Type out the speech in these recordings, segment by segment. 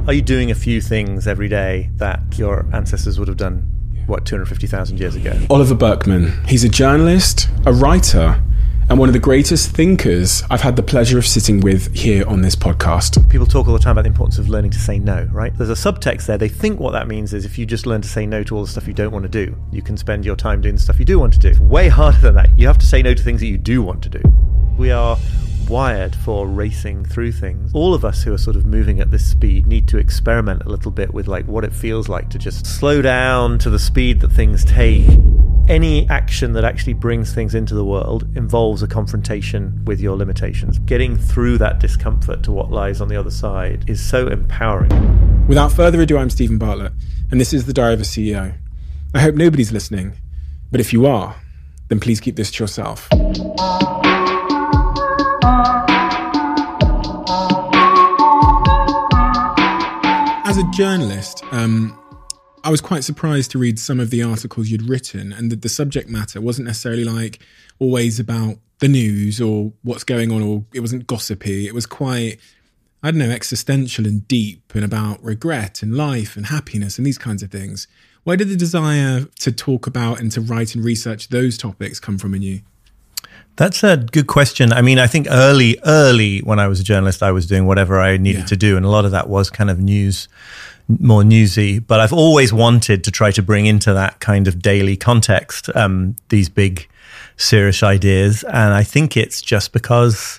Are you doing a few things every day that your ancestors would have done, 250,000 years ago? Oliver Burkeman. He's a journalist, a writer, and one of the greatest thinkers I've had the pleasure of sitting with here on this podcast. People talk all the time about the importance of learning to say no, right? There's a subtext there. They think what that means is if you just learn to say no to all the stuff you don't want to do, you can spend your time doing the stuff you do want to do. It's way harder than that. You have to say no to things that you do want to do. We are wired for racing through things. All of us who are sort of moving at this speed need to experiment a little bit with like what it feels like to just slow down to the speed that things take. Any action that actually brings things into the world involves a confrontation with your limitations. Getting through that discomfort to what lies on the other side is so empowering. Without further ado, I'm Stephen Bartlett, and this is The Diary of a CEO. I hope nobody's listening, but if you are, then please keep this to yourself. As a journalist, I was quite surprised to read some of the articles you'd written, and that the subject matter wasn't necessarily like always about the news or what's going on, or it wasn't gossipy. It was quite, I don't know, existential and deep, and about regret and life and happiness and these kinds of things. Where did the desire to talk about and to write and research those topics come from in you? That's a good question. I mean, I think early when I was a journalist, I was doing whatever I needed to do. And a lot of that was kind of news, more newsy. But I've always wanted to try to bring into that kind of daily context these big, serious ideas. And I think it's just because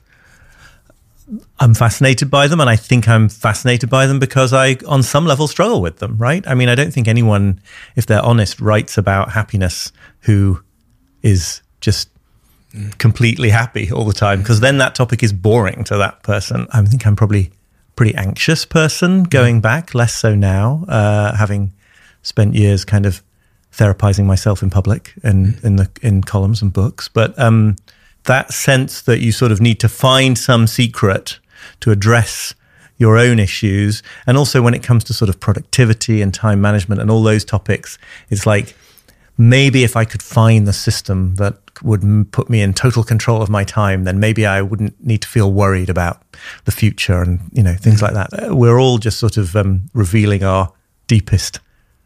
I'm fascinated by them. And I think I'm fascinated by them because I, on some level, struggle with them, right? I mean, I don't think anyone, if they're honest, writes about happiness who is just completely happy all the time, because then that topic is boring to that person. I think I'm probably a pretty anxious person going back, less so now, having spent years kind of therapizing myself in public and in columns and books. But that sense that you sort of need to find some secret to address your own issues, and also when it comes to sort of productivity and time management and all those topics, it's like, maybe if I could find the system that would put me in total control of my time, then maybe I wouldn't need to feel worried about the future and, you know, things like that. We're all just sort of revealing our deepest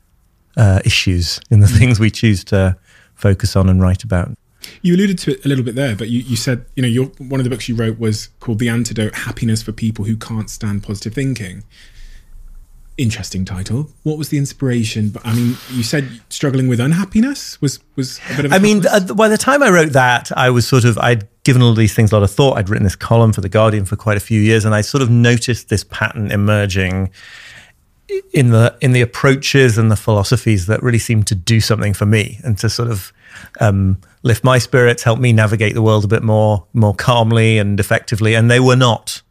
issues in the things we choose to focus on and write about. You alluded to it a little bit there, but you said, you know, one of the books you wrote was called The Antidote: Happiness for People Who Can't Stand Positive Thinking. Interesting title. What was the inspiration? But I mean, you said struggling with unhappiness was a bit of a... I mean, by the time I wrote that, I was sort of, I'd given all these things a lot of thought. I'd written this column for The Guardian for quite a few years, and I sort of noticed this pattern emerging in the approaches and the philosophies that really seemed to do something for me and to sort of lift my spirits, help me navigate the world a bit more calmly and effectively. And they were not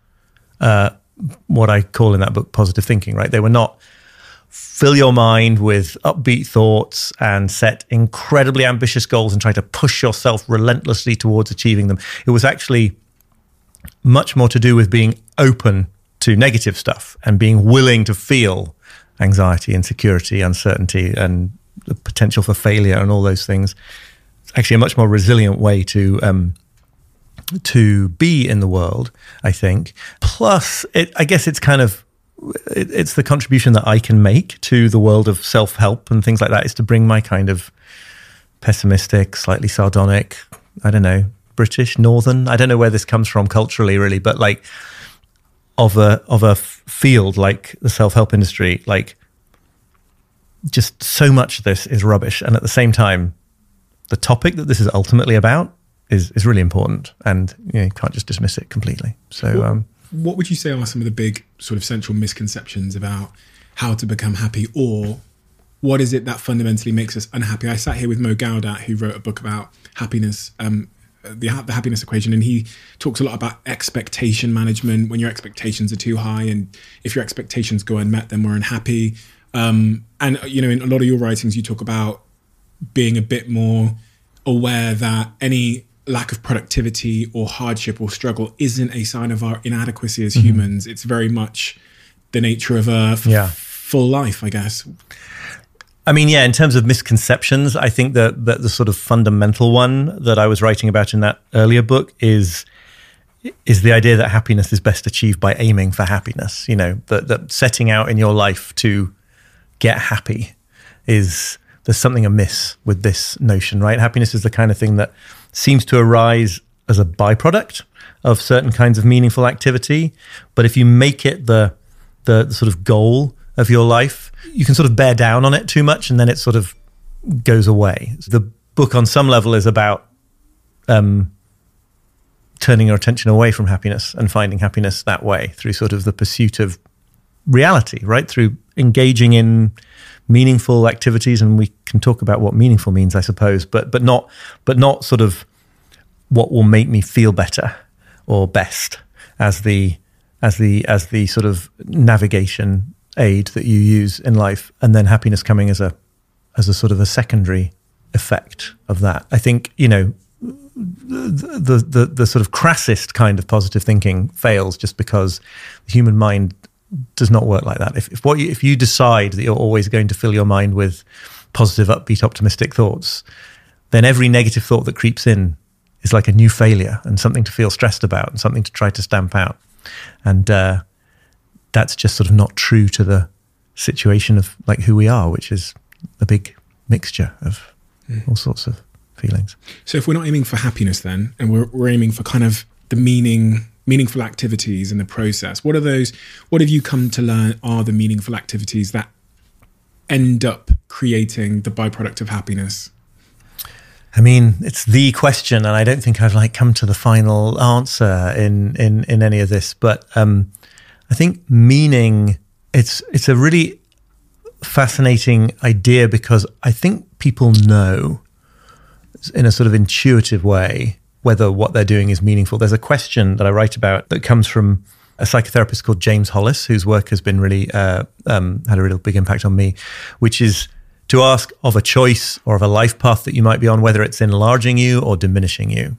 what I call in that book positive thinking, right? They were not fill your mind with upbeat thoughts and set incredibly ambitious goals and try to push yourself relentlessly towards achieving them. It was actually much more to do with being open to negative stuff and being willing to feel anxiety, insecurity, uncertainty, and the potential for failure and all those things. It's actually a much more resilient way to be in the world, I think. Plus, I guess it's kind of, it's the contribution that I can make to the world of self-help and things like that, is to bring my kind of pessimistic, slightly sardonic, I don't know, British, Northern, I don't know where this comes from culturally really, but like of a field like the self-help industry, like just so much of this is rubbish. And at the same time, the topic that this is ultimately about is really important, and you can't just dismiss it completely. So what would you say are some of the big sort of central misconceptions about how to become happy, or what is it that fundamentally makes us unhappy? I sat here with Mo Gaudat, who wrote a book about happiness, the happiness equation, and he talks a lot about expectation management, when your expectations are too high, and if your expectations go unmet, then we're unhappy. And you know, in a lot of your writings, you talk about being a bit more aware that any lack of productivity or hardship or struggle isn't a sign of our inadequacy as humans. It's very much the nature of a full life, I guess. I mean, yeah, in terms of misconceptions, I think that the sort of fundamental one that I was writing about in that earlier book is is the idea that happiness is best achieved by aiming for happiness. You know, that setting out in your life to get happy there's something amiss with this notion, right? Happiness is the kind of thing that seems to arise as a byproduct of certain kinds of meaningful activity. But if you make it the sort of goal of your life, you can sort of bear down on it too much, and then it sort of goes away. The book on some level is about turning your attention away from happiness and finding happiness that way through sort of the pursuit of reality, right? Through engaging in meaningful activities, and we can talk about what meaningful means, I suppose, but not sort of what will make me feel better or best as the sort of navigation aid that you use in life, and then happiness coming as a sort of a secondary effect of that. I think, you know, the sort of crassest kind of positive thinking fails just because the human mind does not work like that. If you decide that you're always going to fill your mind with positive, upbeat, optimistic thoughts, then every negative thought that creeps in is like a new failure and something to feel stressed about and something to try to stamp out. And that's just sort of not true to the situation of like who we are, which is a big mixture of all sorts of feelings. So if we're not aiming for happiness then, and we're aiming for kind of the meaningful activities in the process, what have you come to learn are the meaningful activities that end up creating the byproduct of happiness? I mean, it's the question, and I don't think I've like come to the final answer in any of this. But I think meaning, it's a really fascinating idea, because I think people know in a sort of intuitive way whether what they're doing is meaningful. There's a question that I write about that comes from a psychotherapist called James Hollis, whose work has been really had a real big impact on me, which is to ask of a choice or of a life path that you might be on, whether it's enlarging you or diminishing you.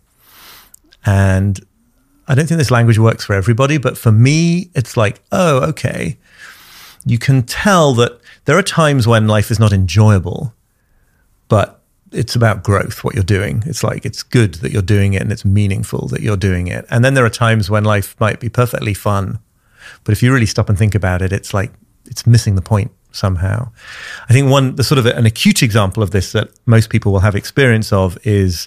And I don't think this language works for everybody, but for me, it's like, oh, okay. You can tell that there are times when life is not enjoyable, but it's about growth, what you're doing. It's like, it's good that you're doing it and it's meaningful that you're doing it. And then there are times when life might be perfectly fun, but if you really stop and think about it, it's like, it's missing the point somehow. I think the sort of an acute example of this that most people will have experience of is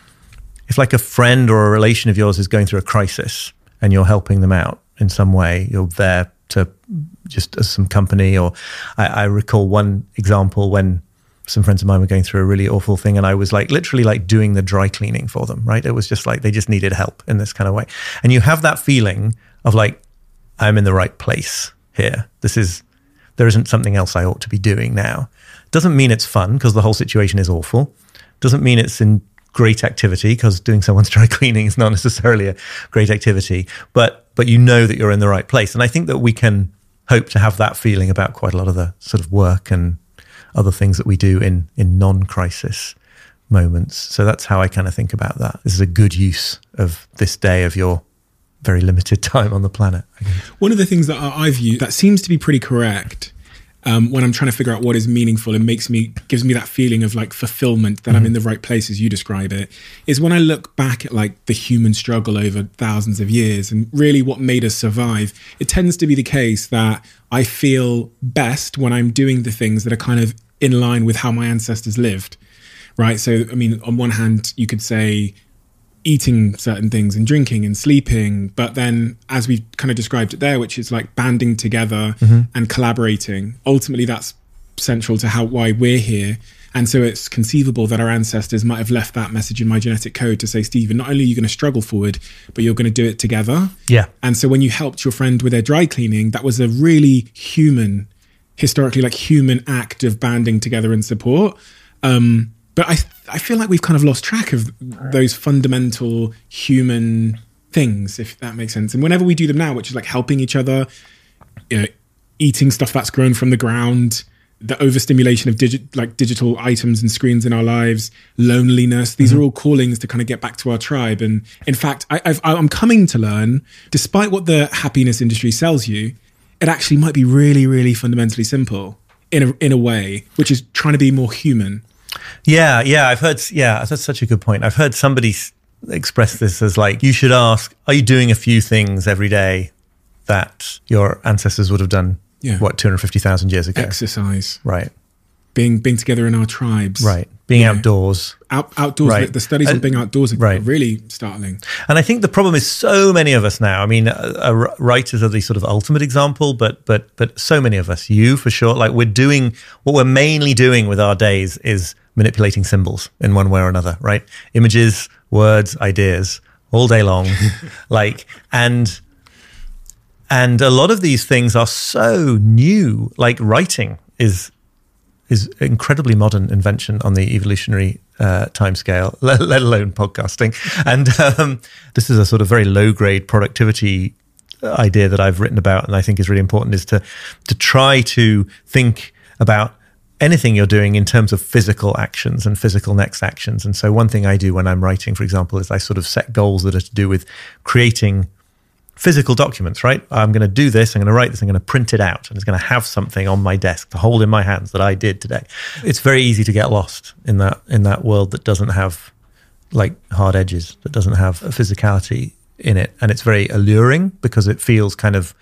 if like a friend or a relation of yours is going through a crisis and you're helping them out in some way, you're there to just as some company. Or I recall one example when some friends of mine were going through a really awful thing, and I was like literally like doing the dry cleaning for them, right? It was just like they just needed help in this kind of way. And you have that feeling of like, I'm in the right place here. There isn't something else I ought to be doing now. Doesn't mean it's fun, because the whole situation is awful. Doesn't mean it's in great activity, because doing someone's dry cleaning is not necessarily a great activity, but you know that you're in the right place. And I think that we can hope to have that feeling about quite a lot of the sort of work and other things that we do in non-crisis moments. So that's how I kind of think about that. This is a good use of this day of your very limited time on the planet. One of the things that I've used that seems to be pretty correct when I'm trying to figure out what is meaningful and gives me that feeling of like fulfillment that I'm in the right place, as you describe it, is when I look back at like the human struggle over thousands of years and really what made us survive. It tends to be the case that I feel best when I'm doing the things that are kind of in line with how my ancestors lived, right? So, I mean, on one hand, you could say eating certain things and drinking and sleeping, but then as we kind of described it there, which is like banding together and collaborating, ultimately that's central to why we're here. And so it's conceivable that our ancestors might have left that message in my genetic code to say, Stephen, not only are you going to struggle forward, but you're going to do it together. Yeah. And so when you helped your friend with their dry cleaning, that was a really historically human act of banding together and support. But I feel like we've kind of lost track of those fundamental human things, if that makes sense. And whenever we do them now, which is like helping each other, you know, eating stuff that's grown from the ground, the overstimulation of digital items and screens in our lives, loneliness, these are all callings to kind of get back to our tribe. And in fact, I'm coming to learn, despite what the happiness industry sells you, it actually might be really, really fundamentally simple in a way, which is trying to be more human. Yeah, I've heard such a good point. I've heard somebody express this as like, you should ask, are you doing a few things every day that your ancestors would have done, 250,000 years ago? Exercise. Right. Being together in our tribes. Right. Being outdoors. Outdoors. Right. The studies on being outdoors are really startling. And I think the problem is so many of us now, I mean, writers are the sort of ultimate example, but so many of us, you for sure, like what we're mainly doing with our days is manipulating symbols in one way or another, right? Images, words, ideas, all day long. And a lot of these things are so new, like writing is incredibly modern invention on the evolutionary timescale, let alone podcasting. And this is a sort of very low-grade productivity idea that I've written about, and I think is really important, is to try to think about anything you're doing in terms of physical actions and physical next actions. And so one thing I do when I'm writing, for example, is I sort of set goals that are to do with creating physical documents, right? I'm going to do this, I'm going to write this, I'm going to print it out, and it's going to have something on my desk to hold in my hands that I did today. It's very easy to get lost in that world that doesn't have like hard edges, that doesn't have a physicality in it. And it's very alluring because it feels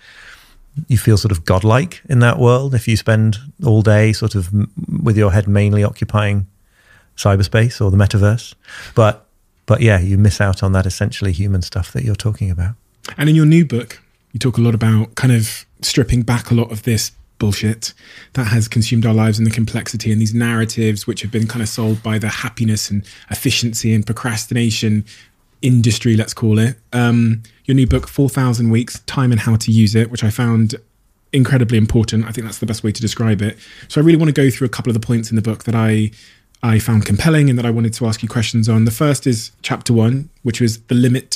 you feel sort of godlike in that world if you spend all day sort of with your head mainly occupying cyberspace or the metaverse. But yeah, you miss out on that essentially human stuff that you're talking about. And in your new book, you talk a lot about kind of stripping back a lot of this bullshit that has consumed our lives and the complexity and these narratives which have been kind of sold by the happiness and efficiency and procrastination industry, let's call it. Your new book, 4,000 Weeks, Time and How to Use It, which I found incredibly important. I think that's the best way to describe it. So I really want to go through a couple of the points in the book that I found compelling and that I wanted to ask you questions on. The first is chapter 1, which was the limit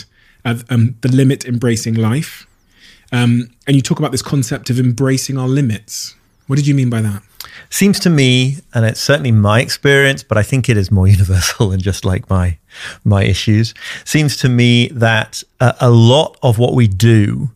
embracing life. And you talk about this concept of embracing our limits. What did you mean by that? Seems to me, and it's certainly my experience, but I think it is more universal than just like my issues. Seems to me that a lot of what we do,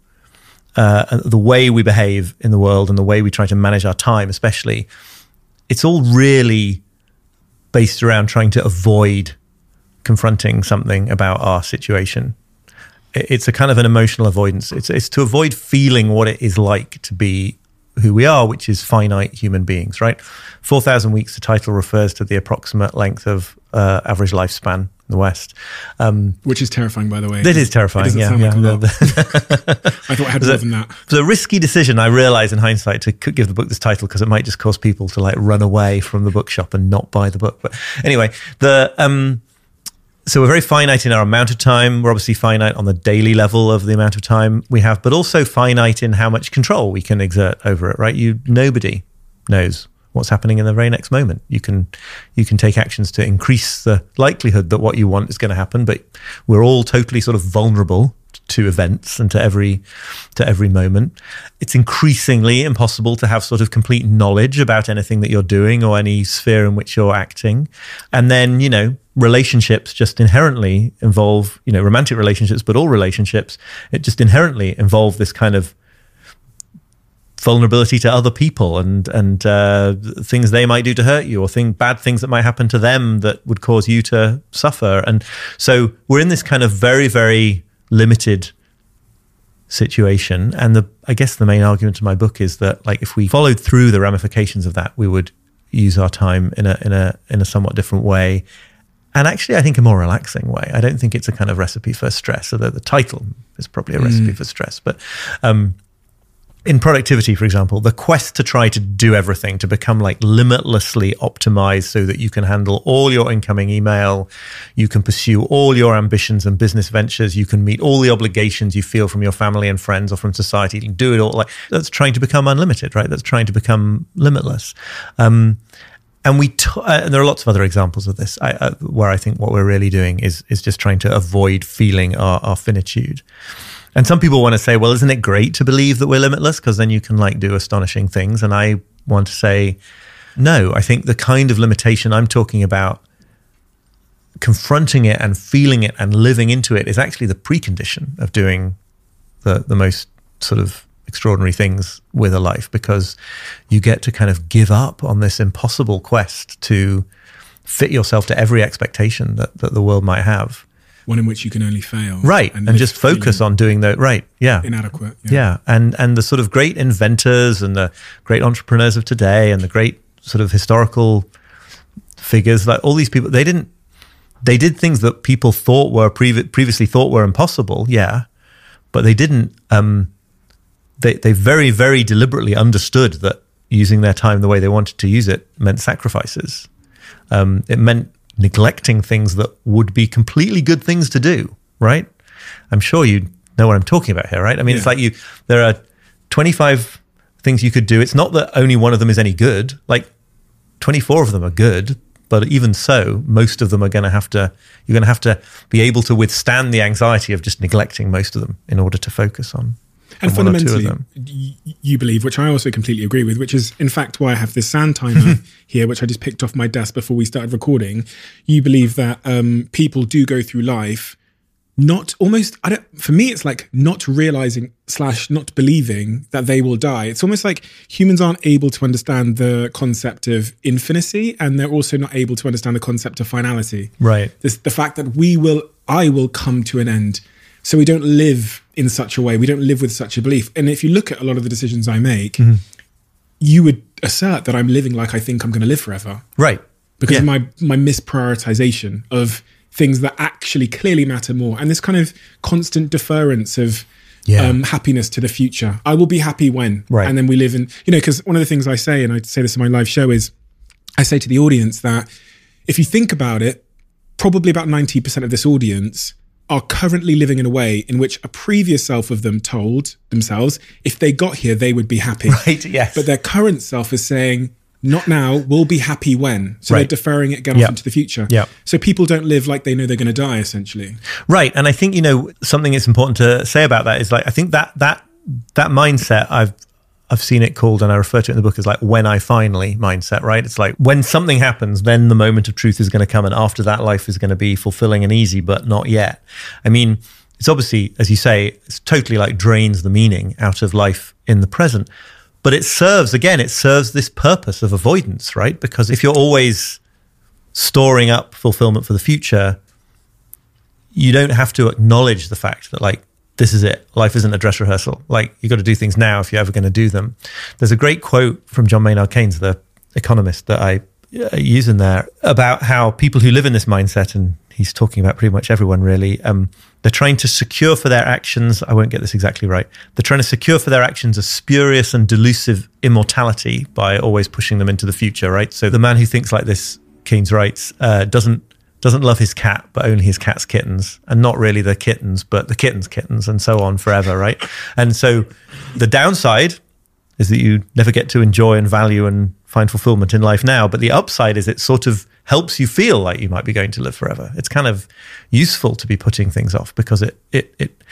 the way we behave in the world and the way we try to manage our time, especially, it's all really based around trying to avoid confronting something about our situation. It's a kind of an emotional avoidance. It's to avoid feeling what it is like to be who we are, which is finite human beings, right? 4,000 weeks, the title refers to the approximate length of average lifespan in the West. Which is terrifying, by the way. It is terrifying, it sound like a lot. I thought I had more than that. It was a risky decision, I realize in hindsight, to give the book this title because it might just cause people to like run away from the bookshop and not buy the book. But anyway, so we're very finite in our amount of time. We're obviously finite on the daily level of the amount of time we have, but also finite in how much control we can exert over it, right? Nobody knows what's happening in the very next moment. You can take actions to increase the likelihood that what you want is going to happen, but we're all totally sort of vulnerable to events and to every moment. It's increasingly impossible to have sort of complete knowledge about anything that you're doing or any sphere in which you're acting. And then, relationships just inherently involve, romantic relationships, but all relationships, it just inherently involve this kind of vulnerability to other people and things they might do to hurt you, or bad things that might happen to them that would cause you to suffer. And so we're in this kind of very, very limited situation. And I guess the main argument in my book is that, like, if we followed through the ramifications of that, we would use our time in a somewhat different way. And actually, I think a more relaxing way. I don't think it's a kind of recipe for stress, although the title is probably a recipe for stress. But in productivity, for example, the quest to try to do everything, to become like limitlessly optimized so that you can handle all your incoming email, you can pursue all your ambitions and business ventures, you can meet all the obligations you feel from your family and friends or from society, you can do it all. That's trying to become unlimited, right? That's trying to become limitless. And there are lots of other examples of this, where I think what we're really doing is just trying to avoid feeling our finitude. And some people want to say, well, isn't it great to believe that we're limitless? Because then you can do astonishing things. And I want to say, no, I think the kind of limitation I'm talking about, confronting it and feeling it and living into it, is actually the precondition of doing the most sort of extraordinary things with a life, because you get to kind of give up on this impossible quest to fit yourself to every expectation that the world might have. one in which you can only fail. Right. And just focus on doing that. Right. Yeah. Inadequate. Yeah. And the sort of great inventors and the great entrepreneurs of today and the great sort of historical figures, like all these people, they did things that people thought were previously thought were impossible. Yeah. But they didn't, they very, very deliberately understood that using their time the way they wanted to use it meant sacrifices. It meant neglecting things that would be completely good things to do, right? I'm sure you know what I'm talking about here, right? I mean, It's like there are 25 things you could do. It's not that only one of them is any good. Like 24 of them are good, but even so, most of them you're going to have to be able to withstand the anxiety of just neglecting most of them in order to focus on. And fundamentally, you believe, which I also completely agree with, which is in fact why I have this sound timer here, which I just picked off my desk before we started recording. You believe that people do go through life for me, it's like not realizing / not believing that they will die. It's almost like humans aren't able to understand the concept of infinity, and they're also not able to understand the concept of finality. Right. The fact that I will come to an end. So we don't live in such a way. We don't live with such a belief. And if you look at a lot of the decisions I make, you would assert that I'm living like I think I'm going to live forever. Right. Because of my misprioritization of things that actually clearly matter more. And this kind of constant deference of happiness to the future. I will be happy when. Right. And then we live in, because one of the things I say, and I say this in my live show, is I say to the audience that if you think about it, probably about 90% of this audience are currently living in a way in which a previous self of them told themselves if they got here, they would be happy. Right, yes. But their current self is saying, not now, we'll be happy when. So they're deferring it again off into the future. Yeah. So people don't live like they know they're going to die, essentially. Right. And I think, something that's important to say about that is like, I think that mindset, I've seen it called, and I refer to it in the book as like when I finally mindset, right? It's like when something happens, then the moment of truth is going to come. And after that, life is going to be fulfilling and easy, but not yet. I mean, it's obviously, as you say, it's totally like drains the meaning out of life in the present. But it serves this purpose of avoidance, right? Because if you're always storing up fulfillment for the future, you don't have to acknowledge the fact that like, this is it. Life isn't a dress rehearsal. Like you got to do things now if you're ever going to do them. There's a great quote from John Maynard Keynes, the economist, that I use in there about how people who live in this mindset, and he's talking about pretty much everyone really, they're trying to secure for their actions, I won't get this exactly right, they're trying to secure for their actions a spurious and delusive immortality by always pushing them into the future, right? So the man who thinks like this, Keynes writes, doesn't love his cat, but only his cat's kittens, and not really the kittens, but the kitten's kittens, and so on forever, right? And so the downside is that you never get to enjoy and value and find fulfillment in life now. But the upside is it sort of helps you feel like you might be going to live forever. It's kind of useful to be putting things off because it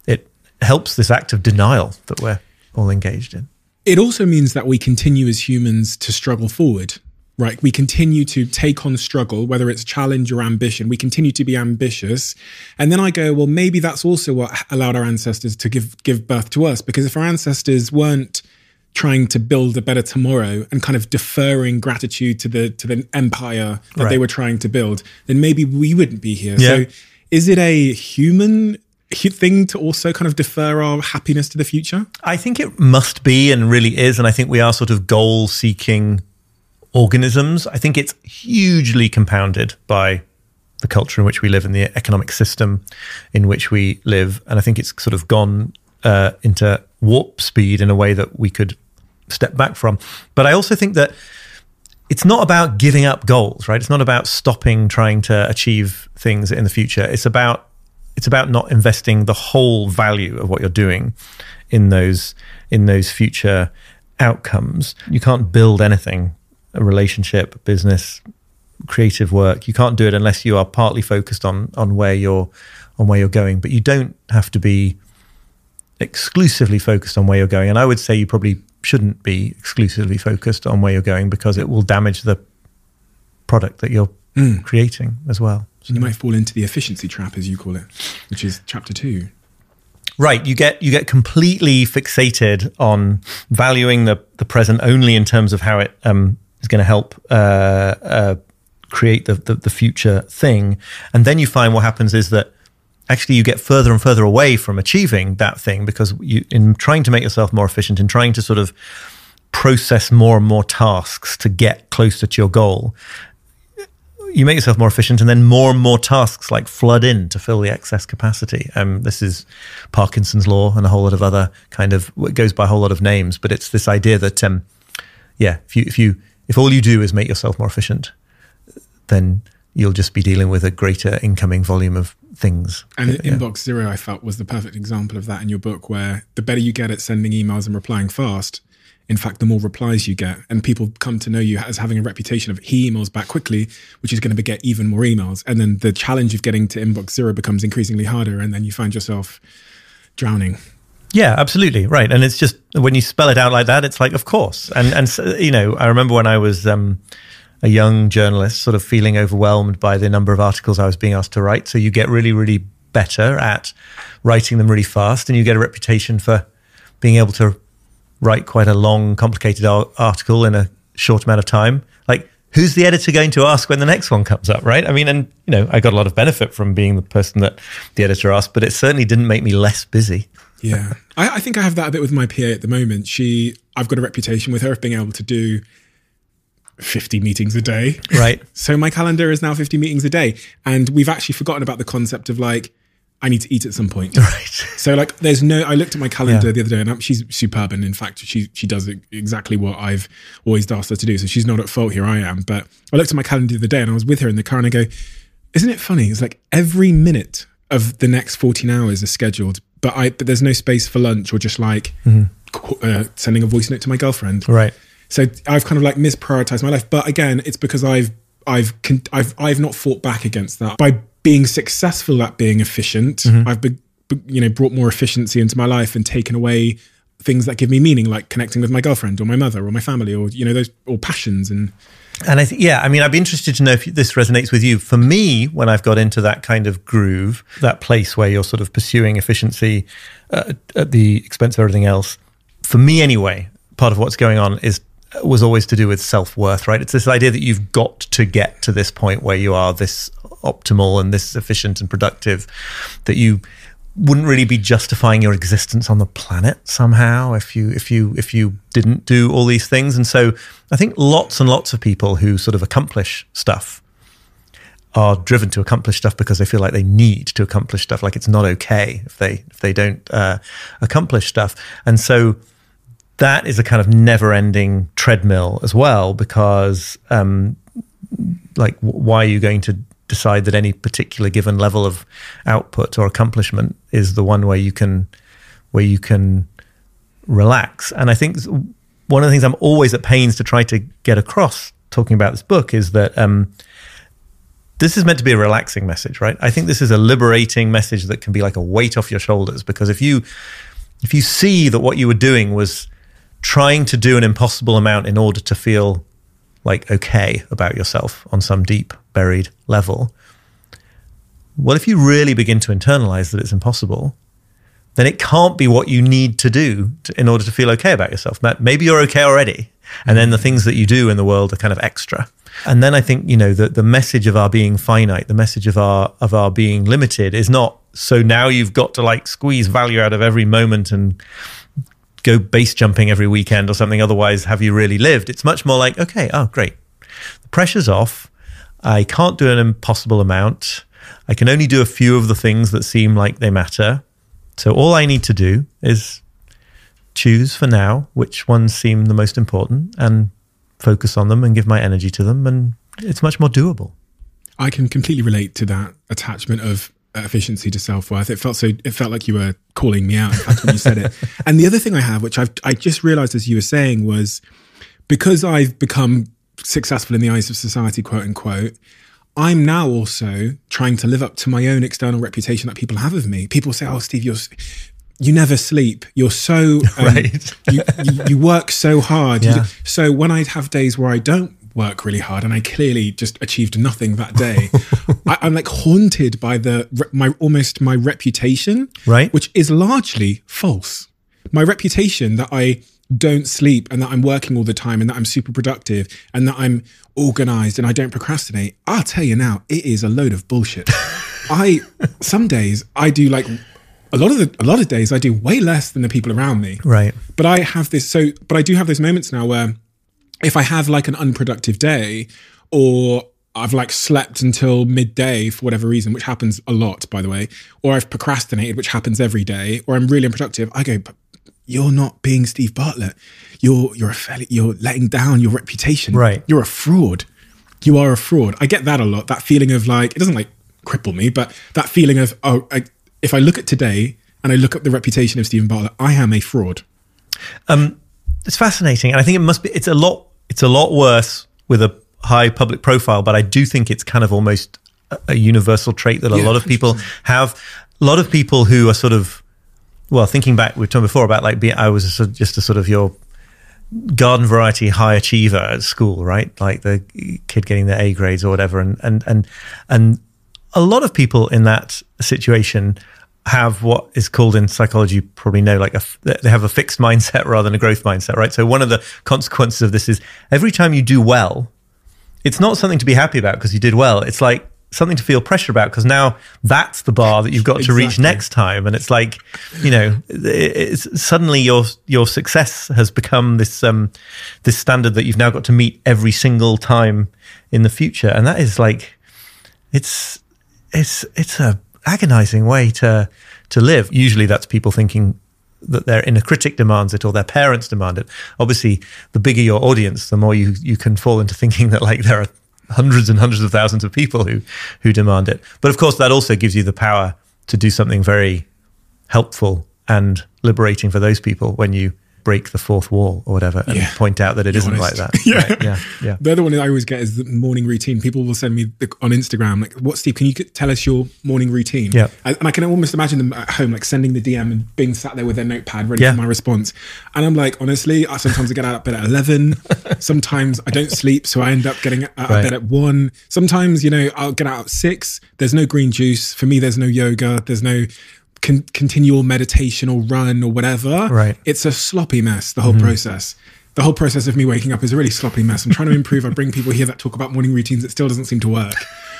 helps this act of denial that we're all engaged in. It also means that we continue as humans to struggle forward. Right, we continue to take on struggle, whether it's challenge or ambition. We continue to be ambitious. And then I go, well, maybe that's also what allowed our ancestors to give birth to us. Because if our ancestors weren't trying to build a better tomorrow and kind of deferring gratitude to the empire that they were trying to build, then maybe we wouldn't be here. Yeah. So is it a human thing to also kind of defer our happiness to the future? I think it must be and really is. And I think we are sort of goal-seeking organisms. I think it's hugely compounded by the culture in which we live and the economic system in which we live. And I think it's sort of gone into warp speed in a way that we could step back from. But I also think that it's not about giving up goals, right? It's not about stopping trying to achieve things in the future. It's about not investing the whole value of what you're doing in those future outcomes. You can't build anything, a relationship, business, creative work. You can't do it unless you are partly focused on where you're going. But you don't have to be exclusively focused on where you're going. And I would say you probably shouldn't be exclusively focused on where you're going because it will damage the product that you're creating as well. So you might fall into the efficiency trap, as you call it, which is chapter 2. Right. You get completely fixated on valuing the present only in terms of how it is going to help create the future thing. And then you find what happens is that actually you get further and further away from achieving that thing, because in trying to make yourself more efficient, in trying to sort of process more and more tasks to get closer to your goal, you make yourself more efficient, and then more and more tasks like flood in to fill the excess capacity. This is Parkinson's law and a whole lot of other kind of, it goes by a whole lot of names, but it's this idea that, if all you do is make yourself more efficient, then you'll just be dealing with a greater incoming volume of things. And Inbox Zero, I felt, was the perfect example of that in your book, where the better you get at sending emails and replying fast, in fact, the more replies you get, and people come to know you as having a reputation of he emails back quickly, which is going to beget even more emails. And then the challenge of getting to Inbox Zero becomes increasingly harder, and then you find yourself drowning. Yeah, absolutely. Right. And it's just, when you spell it out like that, it's like, of course. And I remember when I was a young journalist, sort of feeling overwhelmed by the number of articles I was being asked to write. So you get really, really better at writing them really fast, and you get a reputation for being able to write quite a long, complicated article in a short amount of time. Like, who's the editor going to ask when the next one comes up, right? I mean, and, I got a lot of benefit from being the person that the editor asked, but it certainly didn't make me less busy. Yeah. I think I have that a bit with my PA at the moment. I've got a reputation with her of being able to do 50 meetings a day. Right. So my calendar is now 50 meetings a day. And we've actually forgotten about the concept of like, I need to eat at some point. Right. So like, I looked at my calendar the other day, and she's superb. And in fact, she does exactly what I've always asked her to do. So she's not at fault, here I am. But I looked at my calendar the other day, and I was with her in the car, and I go, isn't it funny? It's like every minute of the next 14 hours is scheduled, but there's no space for lunch or just like sending a voice note to my girlfriend. Right. So I've kind of like misprioritized my life. But again, it's because I've not fought back against that. By being successful at being efficient, I've brought more efficiency into my life and taken away things that give me meaning, like connecting with my girlfriend or my mother or my family, or those, or passions. And I think, I'd be interested to know if this resonates with you. For me, when I've got into that kind of groove, that place where you're sort of pursuing efficiency at the expense of everything else, for me anyway, part of what's going on was always to do with self-worth, right? It's this idea that you've got to get to this point where you are this optimal and this efficient and productive, that you wouldn't really be justifying your existence on the planet somehow if you didn't do all these things. And so I think lots and lots of people who sort of accomplish stuff are driven to accomplish stuff because they feel like they need to accomplish stuff, like it's not okay if they don't accomplish stuff. And so that is a kind of never-ending treadmill as well, because why are you going to decide that any particular given level of output or accomplishment is the one where you can relax? And I think one of the things I'm always at pains to try to get across talking about this book is that this is meant to be a relaxing message, right? I think this is a liberating message that can be like a weight off your shoulders, because if you see that what you were doing was trying to do an impossible amount in order to feel like okay about yourself on some deep buried level, well, if you really begin to internalize that it's impossible, then it can't be what you need to do in order to feel okay about yourself. Maybe you're okay already, and then the things that you do in the world are kind of extra. And then I think, the message of our being finite, the message of our being limited is not, so now you've got to like squeeze value out of every moment and go base jumping every weekend or something, otherwise have you really lived? It's much more like, okay, oh great, the pressure's off, I can't do an impossible amount, I can only do a few of the things that seem like they matter, so all I need to do is choose for now which ones seem the most important and focus on them and give my energy to them, and it's much more doable. I can completely relate to that attachment of efficiency to self-worth. It felt like you were calling me out, in fact, when you said it. And the other thing I have, which I just realized as you were saying, was because I've become successful in the eyes of society, quote unquote, I'm now also trying to live up to my own external reputation that people have of me. People say, oh, Steve, you never sleep. You're so, right. you work so hard. Yeah. So when I have days where I don't work really hard and I clearly just achieved nothing that day, I'm like haunted by my reputation, right? Which is largely false. My reputation that I don't sleep and that I'm working all the time and that I'm super productive and that I'm organized and I don't procrastinate, I'll tell you now, it is a load of bullshit. some days I do like a lot of days I do way less than the people around me. Right. But I do have those moments now where if I have like an unproductive day, or I've like slept until midday for whatever reason, which happens a lot, by the way, or I've procrastinated, which happens every day, or I'm really unproductive, I go, but you're not being Steve Bartlett. You're letting down your reputation. Right. You're a fraud. You are a fraud. I get that a lot. That feeling of like, it doesn't like cripple me, but that feeling of, if I look at today and I look at the reputation of Stephen Bartlett, I am a fraud. It's fascinating. And I think it's a lot worse with a high public profile, but I do think it's kind of almost a universal trait that a lot of people 100%. have. A lot of people who are sort of, well, thinking back, we've talked before about like I was just a sort of your garden variety high achiever at school, right? Like the kid getting the A grades or whatever. And a lot of people in that situation have what is called in psychology, you probably know, like they have a fixed mindset rather than a growth mindset, right? So one of the consequences of this is every time you do well, it's not something to be happy about because you did well. It's like something to feel pressure about because now that's the bar that you've got to reach next time. And it's like, it's suddenly your success has become this this standard that you've now got to meet every single time in the future. And that is like, it's a agonizing way to live. Usually that's people thinking that their inner critic demands it or their parents demand it. Obviously, the bigger your audience, the more you can fall into thinking that like there are hundreds and hundreds of thousands of people who demand it. But of course, that also gives you the power to do something very helpful and liberating for those people when you break the fourth wall or whatever and point out that it isn't like that. Yeah. The other one I always get is the morning routine. People will send me on Instagram, like, what, Steve, can you tell us your morning routine? Yeah. And I can almost imagine them at home, like sending the DM and being sat there with their notepad ready for my response. And I'm like, honestly, sometimes I get out of bed at 11. Sometimes I don't sleep, so I end up getting out of bed at 1. Sometimes, I'll get out at 6. There's no green juice. For me, there's no yoga. There's no continual meditation or run or whatever. Right. It's a sloppy mess, the whole process. The whole process of me waking up is a really sloppy mess. I'm trying to improve. I bring people here that talk about morning routines. It still doesn't seem to work.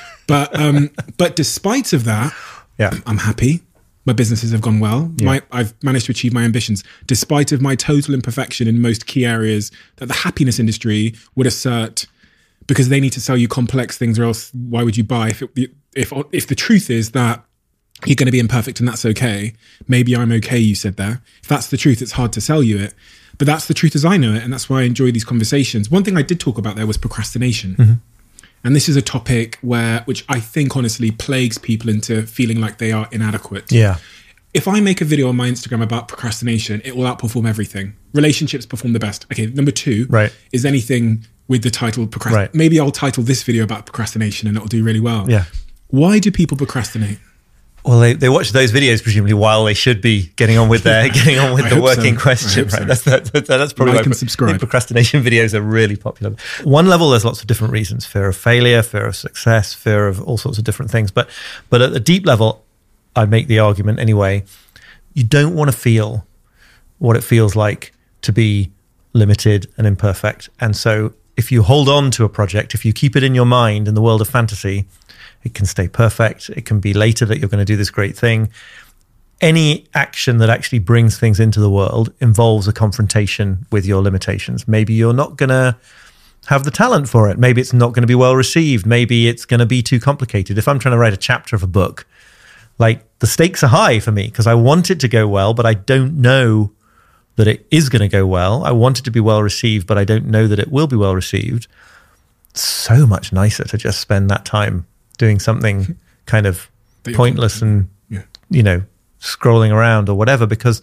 But despite of that, I'm happy. My businesses have gone well. Yeah. I've managed to achieve my ambitions, despite of my total imperfection in most key areas that the happiness industry would assert, because they need to sell you complex things, or else why would you buy? If the truth is that you're going to be imperfect and that's okay. Maybe I'm okay, you said there. If that's the truth, it's hard to sell you it. But that's the truth as I know it. And that's why I enjoy these conversations. One thing I did talk about there was procrastination. Mm-hmm. And this is a topic which I think honestly plagues people into feeling like they are inadequate. Yeah. If I make a video on my Instagram about procrastination, it will outperform everything. Relationships perform the best. Okay, number 2 is anything with the title procrastination. Right. Maybe I'll title this video about procrastination and it'll do really well. Yeah. Why do people procrastinate? Well, they watch those videos presumably while they should be getting on with the working question, right? That's probably like and subscribe. Procrastination videos are really popular. One level, there's lots of different reasons: fear of failure, fear of success, fear of all sorts of different things. But at the deep level, I make the argument anyway: you don't want to feel what it feels like to be limited and imperfect. And so, if you hold on to a project, if you keep it in your mind in the world of fantasy, it can stay perfect. It can be later that you're going to do this great thing. Any action that actually brings things into the world involves a confrontation with your limitations. Maybe you're not going to have the talent for it. Maybe it's not going to be well received. Maybe it's going to be too complicated. If I'm trying to write a chapter of a book, like the stakes are high for me because I want it to go well, but I don't know that it is going to go well. I want it to be well received, but I don't know that it will be well received. It's so much nicer to just spend that time doing something kind of pointless and, scrolling around or whatever, because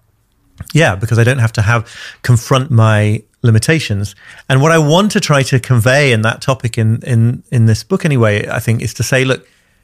I don't have to confront my limitations. And what I want to try to convey in that topic in this book anyway, I think, is to say, look,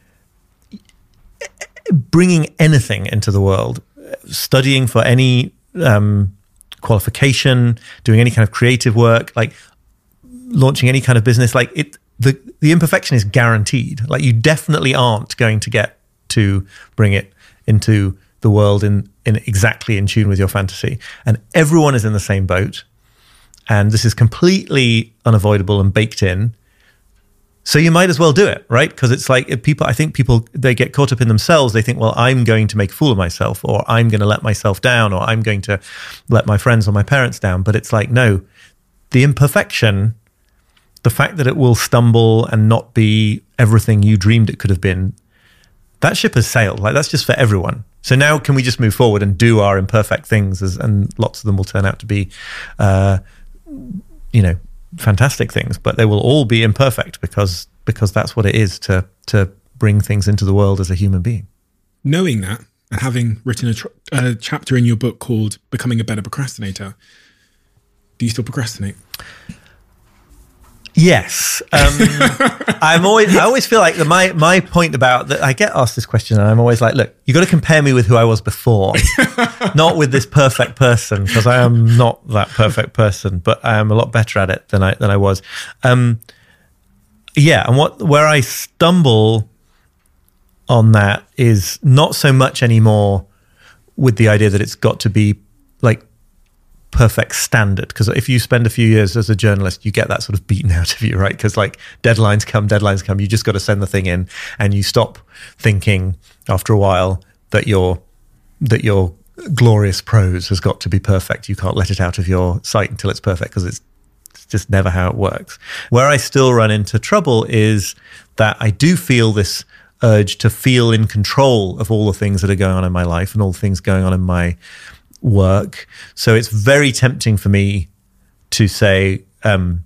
bringing anything into the world, studying for any qualification, doing any kind of creative work, like launching any kind of business, like the imperfection is guaranteed. Like you definitely aren't going to get to bring it into the world in exactly in tune with your fantasy. And everyone is in the same boat. And this is completely unavoidable and baked in. So you might as well do it, right? Because it's like I think people, they get caught up in themselves. They think, well, I'm going to make a fool of myself, or I'm going to let myself down, or I'm going to let my friends or my parents down. But it's like, no, the imperfection, the fact that it will stumble and not be everything you dreamed it could have been, that ship has sailed. Like, that's just for everyone. So now can we just move forward and do our imperfect things, and lots of them will turn out to be, fantastic things, but they will all be imperfect because that's what it is to bring things into the world as a human being. Knowing that, and having written a chapter in your book called Becoming a Better Procrastinator, do you still procrastinate? Yes. I always feel like my point about that, I get asked this question and I'm always like, look, you got to compare me with who I was before, not with this perfect person, because I am not that perfect person, but I am a lot better at it than I was. And where I stumble on that is not so much anymore with the idea that it's got to be like perfect standard, because if you spend a few years as a journalist, you get that sort of beaten out of you, right? Because like deadlines come, you just got to send the thing in, and you stop thinking after a while that your glorious prose has got to be perfect. You can't let it out of your sight until it's perfect, because it's just never how it works. Where I still run into trouble is that I do feel this urge to feel in control of all the things that are going on in my life and all the things going on in my work. So it's very tempting for me to say, I've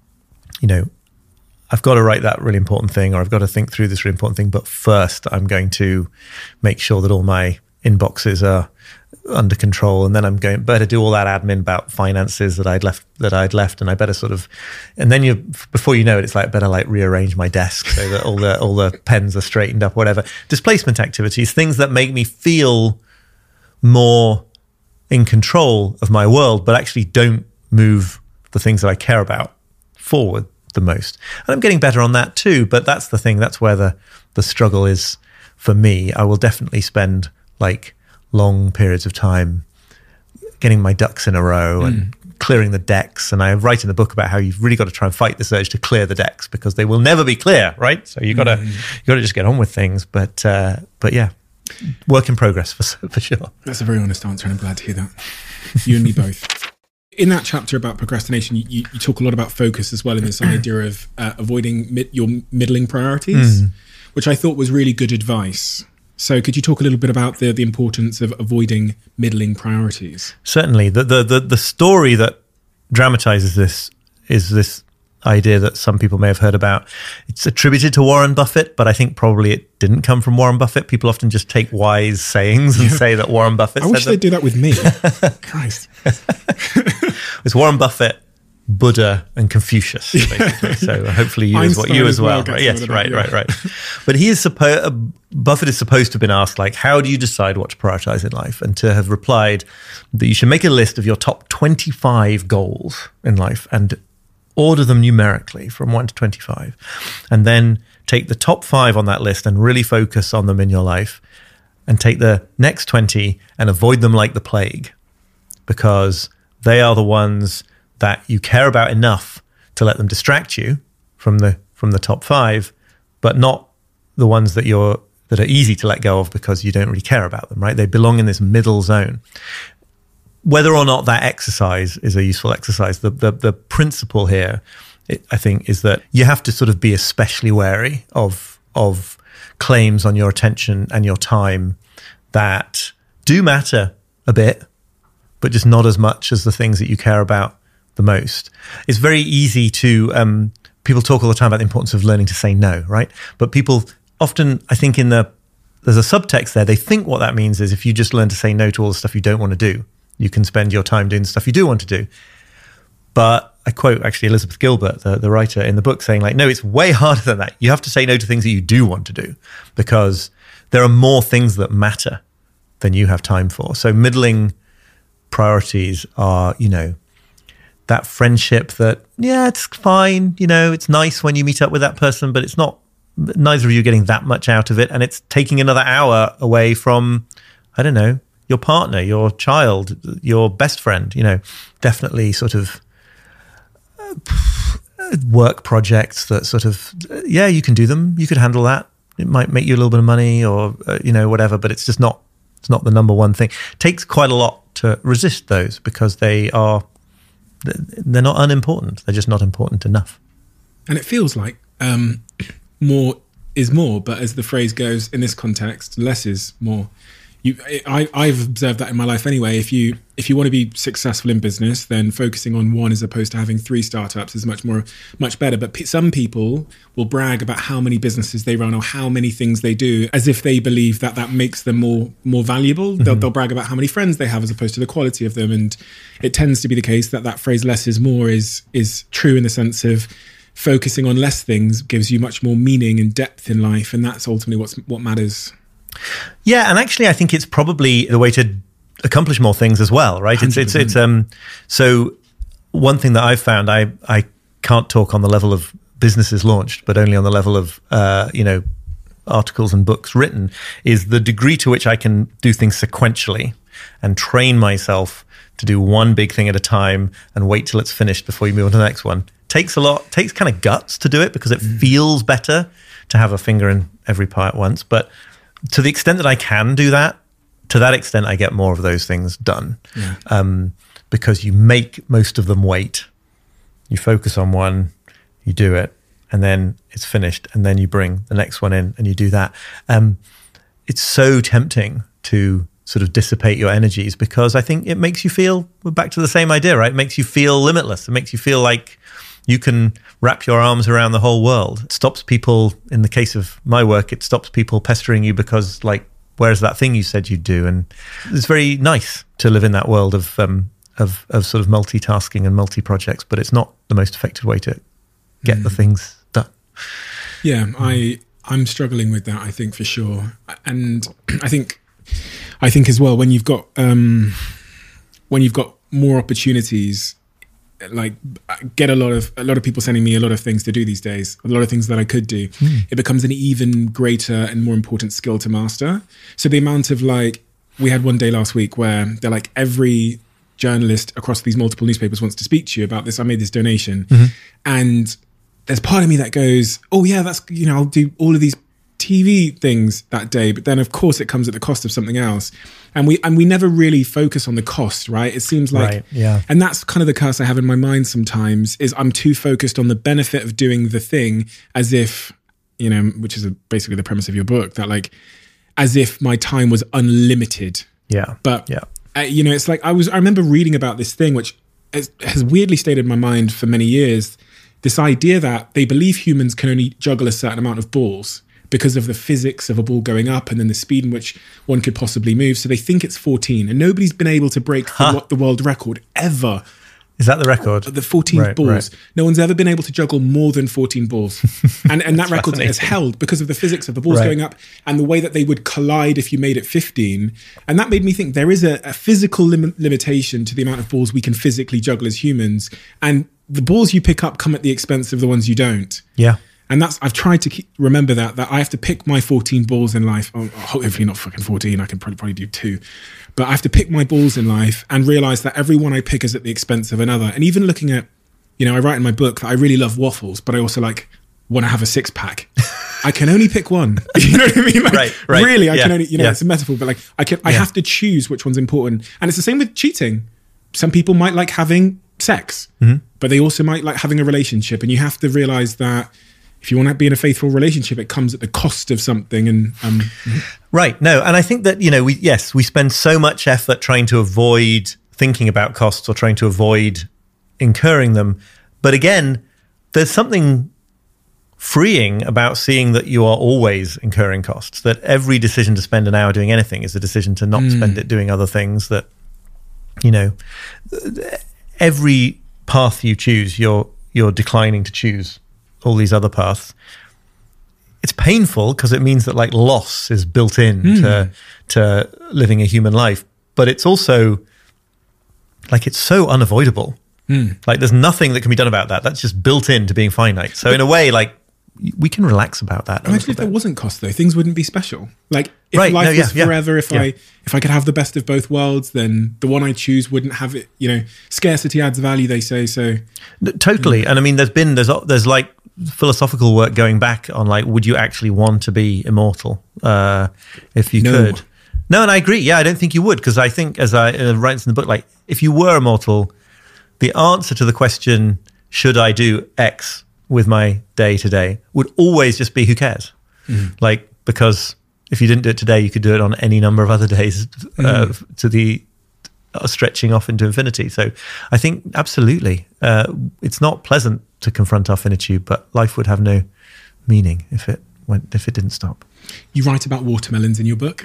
got to write that really important thing, or I've got to think through this really important thing, but first I'm going to make sure that all my inboxes are under control, and then I'm better do all that admin about finances that I'd left, and I better and then before you know it, it's like better like rearrange my desk so that all the pens are straightened up, whatever. Displacement activities, things that make me feel more in control of my world, but actually don't move the things that I care about forward the most. And I'm getting better on that too, but that's the thing. That's where the struggle is for me. I will definitely spend like long periods of time getting my ducks in a row and clearing the decks. And I write in the book about how you've really got to try and fight this urge to clear the decks, because they will never be clear, right? So you got to just get on with things. But yeah. Work in progress for sure. That's a very honest answer, and I'm glad to hear that. You and me both. In that chapter about procrastination, you talk a lot about focus as well, in this idea of avoiding your middling priorities, which I thought was really good advice. So could you talk a little bit about the importance of avoiding middling priorities? Certainly. The story that dramatizes this is this idea that some people may have heard about. It's attributed to Warren Buffett, but I think probably it didn't come from Warren Buffett. People often just take wise sayings and say that Warren Buffett said them. I wish they'd do that with me. Christ. It's Warren Buffett, Buddha, and Confucius, basically. So hopefully you as well. Right? Yes, right. But Buffett is supposed to have been asked, like, how do you decide what to prioritize in life? And to have replied that you should make a list of your top 25 goals in life and order them numerically from 1 to 25, and then take the top 5 on that list and really focus on them in your life, and take the next 20 and avoid them like the plague, because they are the ones that you care about enough to let them distract you from the top 5, but not the ones that are easy to let go of because you don't really care about them, right? They belong in this middle zone. Whether or not that exercise is a useful exercise, the principle here, I think, is that you have to sort of be especially wary of claims on your attention and your time that do matter a bit, but just not as much as the things that you care about the most. It's very easy to, people talk all the time about the importance of learning to say no, right? But people often, I think there's a subtext there. They think what that means is if you just learn to say no to all the stuff you don't want to do, you can spend your time doing the stuff you do want to do. But I quote actually Elizabeth Gilbert, the writer in the book, saying like, no, it's way harder than that. You have to say no to things that you do want to do, because there are more things that matter than you have time for. So middling priorities are, that friendship that, yeah, it's fine. It's nice when you meet up with that person, but it's not, neither of you are getting that much out of it. And it's taking another hour away from, I don't know, your partner, your child, your best friend, definitely sort of work projects that sort of, you can do them. You could handle that. It might make you a little bit of money or, whatever, but it's just not the number one thing. It takes quite a lot to resist those because they're not unimportant. They're just not important enough. And it feels like more is more, but as the phrase goes in this context, less is more. I've observed that in my life anyway. If you want to be successful in business, then focusing on one as opposed to having 3 startups is much better. But some people will brag about how many businesses they run or how many things they do, as if they believe that makes them more valuable. Mm-hmm. They'll brag about how many friends they have as opposed to the quality of them. And it tends to be the case that phrase "less is more" is true in the sense of focusing on less things gives you much more meaning and depth in life, and that's ultimately what matters. Yeah, and actually, I think it's probably the way to accomplish more things as well, right? 100%. It's so one thing that I've found, I can't talk on the level of businesses launched, but only on the level of articles and books written, is the degree to which I can do things sequentially and train myself to do one big thing at a time and wait till it's finished before you move on to the next one. Takes kind of guts to do it because it feels better to have a finger in every pie at once, but to the extent that I can do that, to that extent, I get more of those things done. Yeah. Because you make most of them wait. You focus on one, you do it, and then it's finished, and then you bring the next one in and you do that. It's so tempting to sort of dissipate your energies because I think it makes you feel, we're back to the same idea, right? It makes you feel limitless. It makes you feel like you can wrap your arms around the whole world. It stops people, in the case of my work, it stops people pestering you because, where's that thing you said you'd do? And it's very nice to live in that world of sort of multitasking and multi-projects, but it's not the most effective way to get the things done. Yeah, I'm struggling with that, I think, for sure. And I think as well, when you've got more opportunities, get a lot of people sending me a lot of things to do these days, a lot of things that I could do. It becomes an even greater and more important skill to master. So the amount of we had one day last week where they're like, every journalist across these multiple newspapers wants to speak to you about this. I made this donation. And there's part of me that goes, oh yeah, that's, I'll do all of these TV things that day, but then of course it comes at the cost of something else, and we never really focus on the cost, right? It seems like, right, yeah. And that's kind of the curse I have in my mind sometimes, is I'm too focused on the benefit of doing the thing, as if, which is basically the premise of your book, that as if my time was unlimited. Yeah, but yeah, it's like I remember reading about this thing which has weirdly stayed in my mind for many years. This idea that they believe humans can only juggle a certain amount of balls because of the physics of a ball going up and then the speed in which one could possibly move. So they think it's 14, and nobody's been able to break the world record ever. Is that the record? The 14 balls. Right. No one's ever been able to juggle more than 14 balls. And that record is held because of the physics of the balls going up and the way that they would collide if you made it 15. And that made me think there is a physical limitation to the amount of balls we can physically juggle as humans. And the balls you pick up come at the expense of the ones you don't. Yeah. And I've tried to remember that I have to pick my 14 balls in life. Oh, hopefully not fucking 14. I can probably do 2. But I have to pick my balls in life and realize that every one I pick is at the expense of another. And even looking at, I write in my book that I really love waffles, but I also want to have a 6-pack. I can only pick one. You know what I mean? Right. Really, I can only, it's a metaphor, but I have to choose which one's important. And it's the same with cheating. Some people might like having sex, but they also might like having a relationship. And you have to realize that if you want to be in a faithful relationship, it comes at the cost of something. And right. No, and I think that, we spend so much effort trying to avoid thinking about costs or trying to avoid incurring them. But again, there's something freeing about seeing that you are always incurring costs, that every decision to spend an hour doing anything is a decision to not spend it doing other things, that, every path you choose, you're declining to choose all these other paths. It's painful because it means that loss is built in to living a human life, but it's also it's so unavoidable. There's nothing that can be done about that. That's just built into being finite. So in a way, we can relax about that. Imagine if there wasn't cost though, things wouldn't be special. Like if Right, life no, was forever, if yeah. I could have the best of both worlds, then the one I choose wouldn't have it. You know, scarcity adds value, they say. So Totally. And I mean, there's like philosophical work going back on like, would you actually want to be immortal if you could? No, and I agree. Yeah, I don't think you would, because I think, as I write in the book, like if you were immortal, the answer to the question, should I do X with my day today, would always just be, who cares? Like, because if you didn't do it today, you could do it on any number of other days to the stretching off into infinity. So I think absolutely, it's not pleasant to confront our finitude, but life would have no meaning if it didn't stop. you write about watermelons in your book.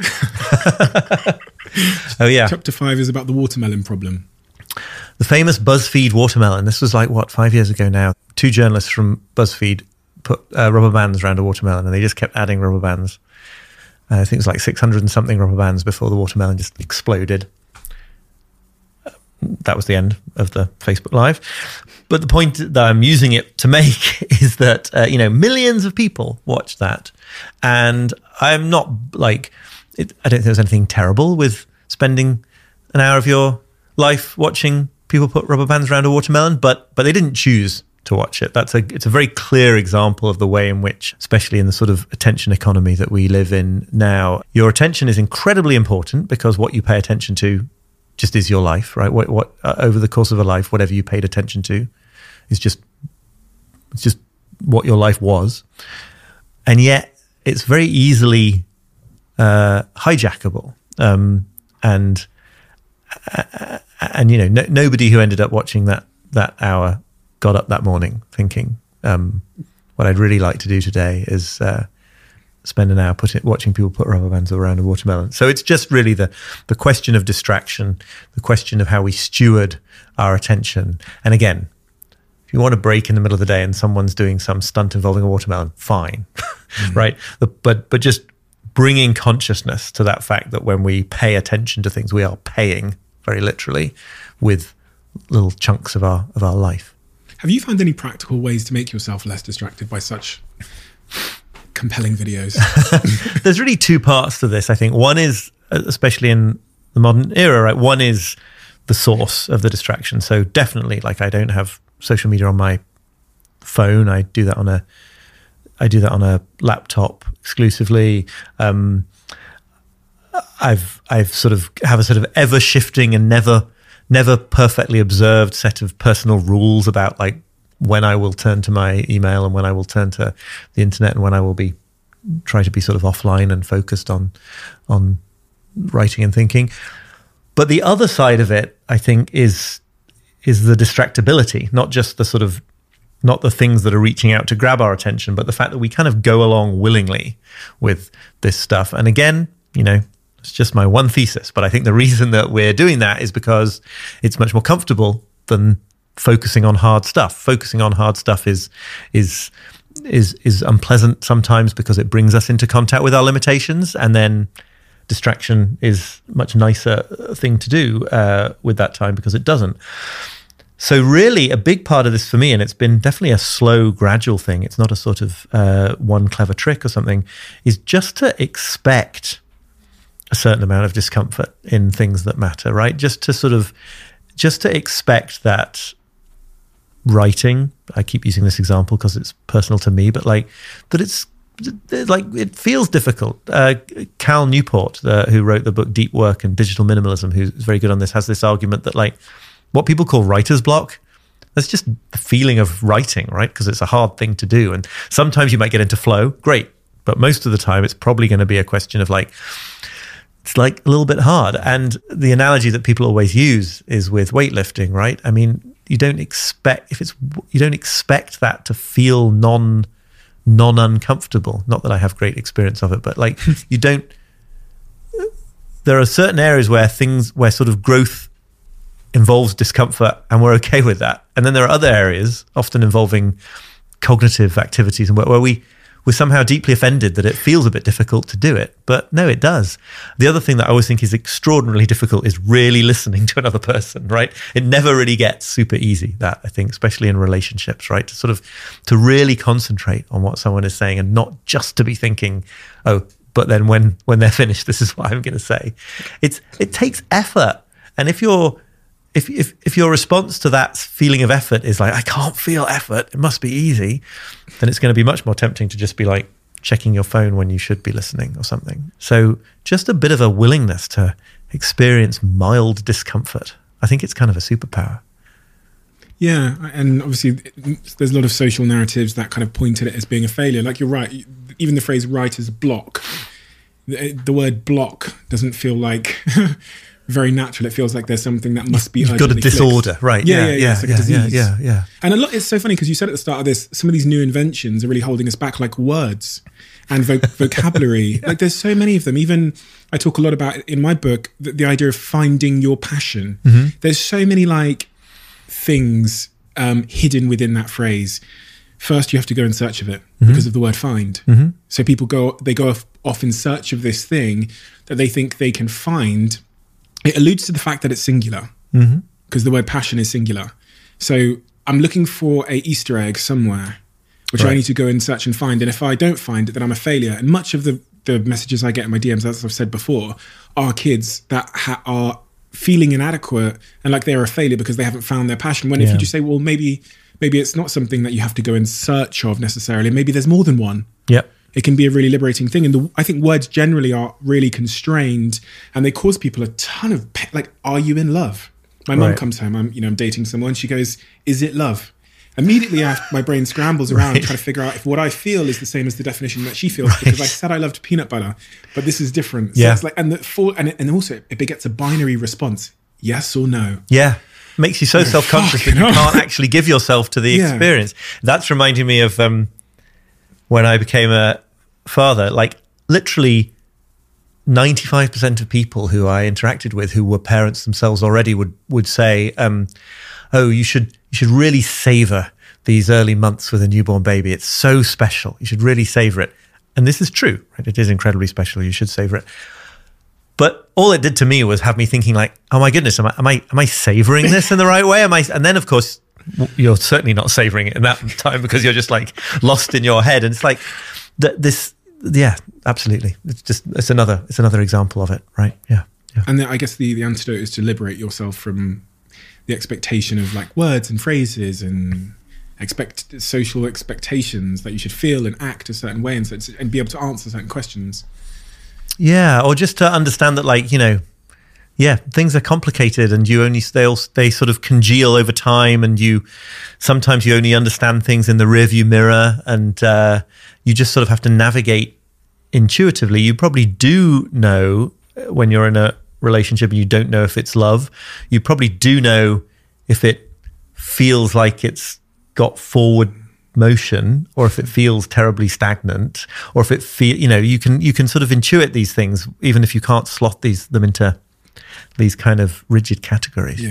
Oh yeah. Chapter 5 is about the watermelon problem. The famous BuzzFeed watermelon. This was like, 5 years ago now. 2 journalists from BuzzFeed put rubber bands around a watermelon, and they just kept adding rubber bands. I think it was like 600 and something rubber bands before the watermelon just exploded. That was the end of the Facebook Live. But the point that I'm using it to make is that, millions of people watched that. And I'm not like, I don't think there's anything terrible with spending an hour of your life watching people put rubber bands around a watermelon, but they didn't choose to watch it. It's a very clear example of the way in which, especially in the sort of attention economy that we live in now, your attention is incredibly important, because what you pay attention to just is your life, right? What over the course of a life, whatever you paid attention to is just what your life was. And yet it's very easily hijackable. Nobody who ended up watching that hour got up that morning thinking, what I'd really like to do today is spend an hour watching people put rubber bands around a watermelon. So it's just really the question of distraction, the question of how we steward our attention. And again, if you want to break in the middle of the day and someone's doing some stunt involving a watermelon, fine, right? But just bringing consciousness to that fact that when we pay attention to things, we are paying very literally with little chunks of our life. Have you found any practical ways to make yourself less distracted by such compelling videos? There's really 2 parts to this, I think. One is, especially in the modern era, right? One is the source of the distraction. So definitely, like, I don't have social media on my phone. I do that on a laptop exclusively. I've sort of have a sort of ever shifting and never perfectly observed set of personal rules about like when I will turn to my email and when I will turn to the internet and when I will try to be sort of offline and focused on writing and thinking. But the other side of it, I think, is the distractibility, not the things that are reaching out to grab our attention, but the fact that we kind of go along willingly with this stuff. And again, it's just my one thesis, but I think the reason that we're doing that is because it's much more comfortable than focusing on hard stuff. Focusing on hard stuff is unpleasant sometimes because it brings us into contact with our limitations, and then distraction is much nicer thing to do with that time because it doesn't. So really a big part of this for me, and it's been definitely a slow, gradual thing, it's not a sort of one clever trick or something, is just to expect a certain amount of discomfort in things that matter, right? Just to expect that writing, I keep using this example because it's personal to me, but it feels difficult. Cal Newport, who wrote the book Deep Work and Digital Minimalism, who's very good on this, has this argument that like what people call writer's block, that's just the feeling of writing, right? Because it's a hard thing to do. And sometimes you might get into flow, great. But most of the time it's probably going to be a question of like, it's like a little bit hard. And the analogy that people always use is with weightlifting, right? I mean, you don't expect that to feel non-uncomfortable. Not that I have great experience of it, but like there are certain areas where sort of growth involves discomfort and we're okay with that. And then there are other areas, often involving cognitive activities, and where we we're somehow deeply offended that it feels a bit difficult to do it. But no, it does. The other thing that I always think is extraordinarily difficult is really listening to another person, right? It never really gets super easy, that, I think, especially in relationships, right? To really concentrate on what someone is saying and not just to be thinking, oh, but then when they're finished, this is what I'm going to say. It takes effort. And if your response to that feeling of effort is like, I can't feel effort, it must be easy, then it's going to be much more tempting to just be like checking your phone when you should be listening or something. So just a bit of a willingness to experience mild discomfort. I think it's kind of a superpower. Yeah, and obviously there's a lot of social narratives that kind of point at it as being a failure. Like, you're right, even the phrase writer's block, the word block doesn't feel like very natural. It feels like there's something that must be. You've got a disorder, right? Yeah. It's like a disease. Yeah. And it's so funny because you said at the start of this, some of these new inventions are really holding us back, like words and vocabulary. Like, there's so many of them. Even I talk a lot about in my book the idea of finding your passion. Mm-hmm. There's so many like things hidden within that phrase. First, you have to go in search of it because of the word find. Mm-hmm. So people go off in search of this thing that they think they can find. It alludes to the fact that it's singular because the word passion is singular. So I'm looking for a Easter egg somewhere, which I need to go and search and find. And if I don't find it, then I'm a failure. And much of the messages I get in my DMs, as I've said before, are kids that are feeling inadequate and like they're a failure because they haven't found their passion. When if you just say, well, maybe it's not something that you have to go in search of necessarily. Maybe there's more than one. Yeah. It can be a really liberating thing. And I think words generally are really constrained and they cause people a ton of, like, are you in love? My mum comes home, I'm dating someone. She goes, is it love? Immediately my brain scrambles around trying to figure out if what I feel is the same as the definition that she feels because I said I loved peanut butter, but this is different. So it's like, and also it begets a binary response. Yes or no. Yeah. Makes you so self-conscious that you can't actually give yourself to the experience. That's reminding me of when I became a father, like literally 95% of people who I interacted with who were parents themselves already would say, oh, you should really savor these early months with a newborn baby. It's so special. You should really savor it. And this is true, right? It is incredibly special. You should savor it. But all it did to me was have me thinking like, oh my goodness, am I savoring this in the right way? And then of course, you're certainly not savoring it in that time because you're just like lost in your head. And it's like absolutely. It's another example of it, right? Yeah. And I guess the antidote is to liberate yourself from the expectation of like words and phrases and social expectations that you should feel and act a certain way and be able to answer certain questions. Yeah, or just to understand that, like, things are complicated, and they sort of congeal over time, and sometimes you only understand things in the rearview mirror, and you just sort of have to navigate intuitively. You probably do know when you're in a relationship and you don't know if it's love. You probably do know if it feels like it's got forward motion or if it feels terribly stagnant, or if it you can sort of intuit these things even if you can't slot them into these kind of rigid categories.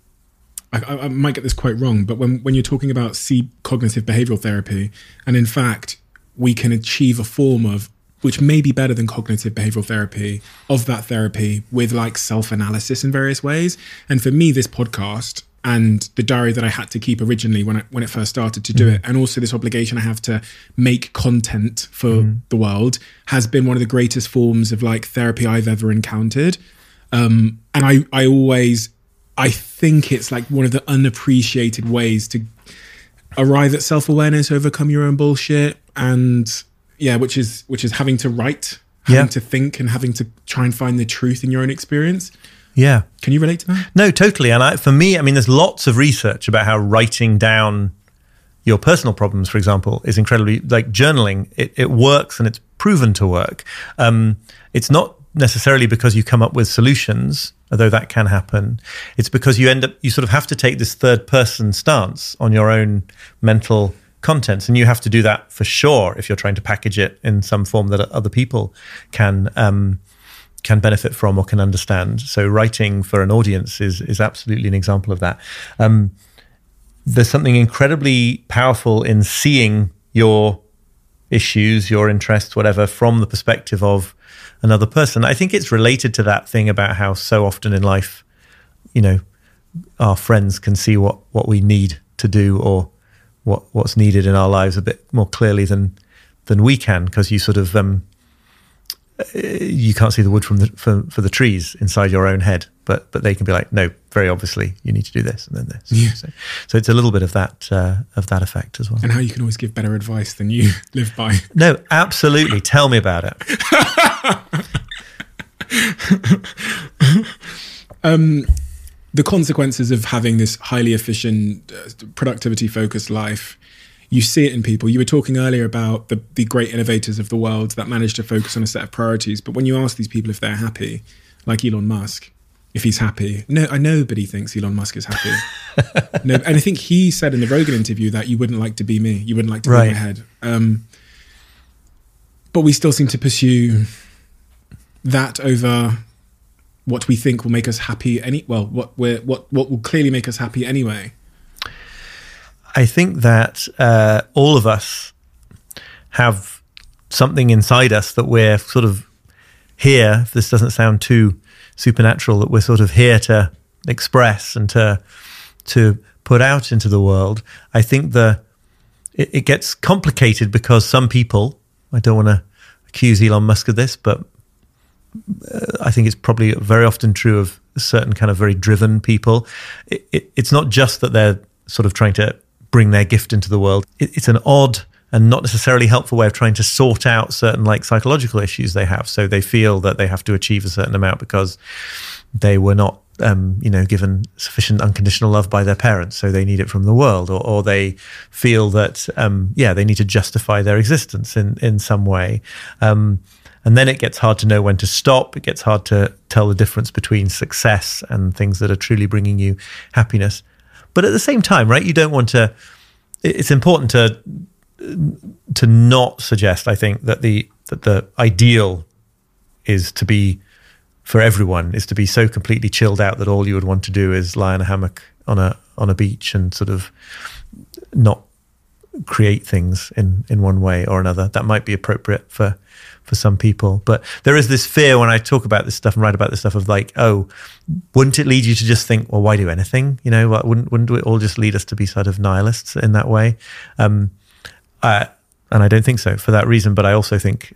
I might get this quite wrong, but when you're talking about cognitive behavioral therapy, and in fact we can achieve a form of which may be better than cognitive behavioral therapy, of that therapy with like self-analysis in various ways. And for me, this podcast and the diary that I had to keep originally when it first started to do it, and also this obligation I have to make content for the world, has been one of the greatest forms of like therapy I've ever encountered. And I think it's like one of the unappreciated ways to arrive at self-awareness, overcome your own bullshit, and which is having to write, having to think, and having to try and find the truth in your own experience. Yeah. Can you relate to that? No, totally. And for me, there's lots of research about how writing down your personal problems, for example, is incredibly, like journaling, it works, and it's proven to work. It's not necessarily because you come up with solutions, although that can happen. It's because you sort of have to take this third person stance on your own mental contents, and you have to do that for sure if you're trying to package it in some form that other people can benefit from or can understand. So writing for an audience is absolutely an example of that. There's something incredibly powerful in seeing your issues, your interests, whatever, from the perspective of another person. I think it's related to that thing about how so often in life, our friends can see what we need to do or what's needed in our lives a bit more clearly than we can, because you sort of you can't see the wood for the trees inside your own head, but they can be like, no, very obviously you need to do this and then this. Yeah. So it's a little bit of that effect as well. And how you can always give better advice than you live by. No, absolutely. Tell me about it. The consequences of having this highly efficient, productivity-focused life, you see it in people. You were talking earlier about the great innovators of the world that managed to focus on a set of priorities. But when you ask these people if they're happy, like Elon Musk, if he's happy, nobody thinks Elon Musk is happy. No, and I think he said in the Rogan interview that you wouldn't like to be me. You wouldn't like to be my head. But we still seem to pursue that over what we think will make us happy. What will clearly make us happy anyway. I think that all of us have something inside us that we're sort of here, if this doesn't sound too supernatural, that we're sort of here to express and to put out into the world. I think it gets complicated because some people, I don't want to accuse Elon Musk of this, but I think it's probably very often true of certain kind of very driven people. It's not just that they're sort of trying to bring their gift into the world. It's an odd and not necessarily helpful way of trying to sort out certain like psychological issues they have. So they feel that they have to achieve a certain amount because they were not, given sufficient unconditional love by their parents. So they need it from the world, or they feel that, they need to justify their existence in some way. And then it gets hard to know when to stop. It gets hard to tell the difference between success and things that are truly bringing you happiness. But at the same time, right, you don't want to, it's important to not suggest, I think, that the ideal is to be, for everyone, is to be so completely chilled out that all you would want to do is lie in a hammock on a beach and sort of not create things in one way or another. That might be appropriate for some people, but there is this fear when I talk about this stuff and write about this stuff of like, oh, wouldn't it lead you to just think, well, why do anything? Wouldn't it all just lead us to be sort of nihilists in that way? And I don't think so for that reason. But I also think,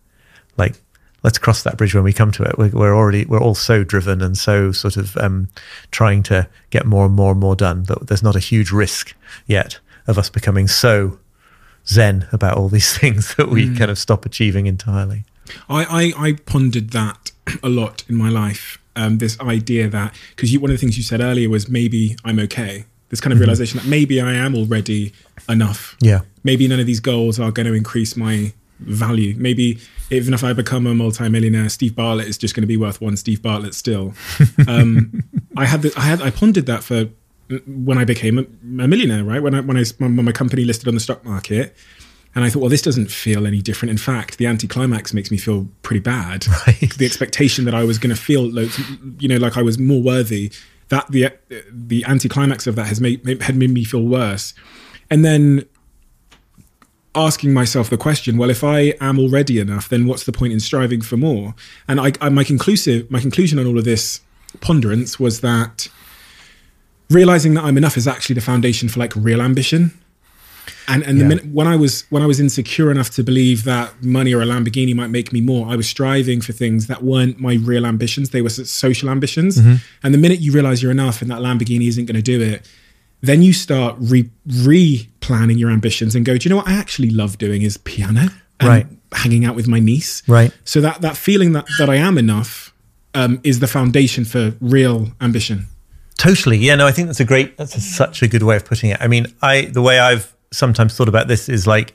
let's cross that bridge when we come to it. We're all so driven and so sort of trying to get more and more and more done that there's not a huge risk yet of us becoming so zen about all these things that we kind of stop achieving entirely. I pondered that a lot in my life. This idea that, because one of the things you said earlier was maybe I'm okay. This kind of realization that maybe I am already enough. Yeah. Maybe none of these goals are going to increase my value. Maybe even if I become a multimillionaire, Steve Bartlett is just going to be worth one Steve Bartlett still. I pondered that for when I became a millionaire, right? When my company listed on the stock market, and I thought, well, this doesn't feel any different. In fact, the anticlimax makes me feel pretty bad. Right. The expectation that I was going to feel, like I was more worthy, that the anticlimax of that had made me feel worse. And then asking myself the question, well, if I am already enough, then what's the point in striving for more? And my conclusion on all of this ponderance was that realizing that I'm enough is actually the foundation for like real ambition. And the minute when I was insecure enough to believe that money or a Lamborghini might make me more, I was striving for things that weren't my real ambitions. They were social ambitions. Mm-hmm. And the minute you realize you're enough and that Lamborghini isn't going to do it, then you start re-planning your ambitions and go, do you know what I actually love doing is piano and hanging out with my niece. Right. So that feeling that I am enough is the foundation for real ambition. Totally. Yeah, no, I think that's such a good way of putting it. I mean, the way I've sometimes thought about this is like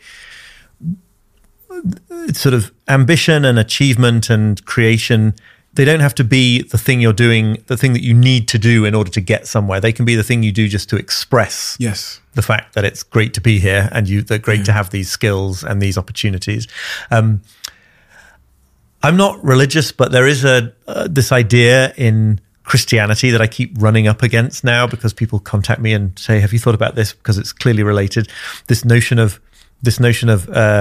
it's sort of ambition and achievement and creation. They don't have to be the thing you're doing, the thing that you need to do in order to get somewhere. They can be the thing you do just to express the fact that it's great to be here and they're great to have these skills and these opportunities. I'm not religious, but there is this idea in Christianity that I keep running up against now because people contact me and say, have you thought about this? Because it's clearly related. This notion of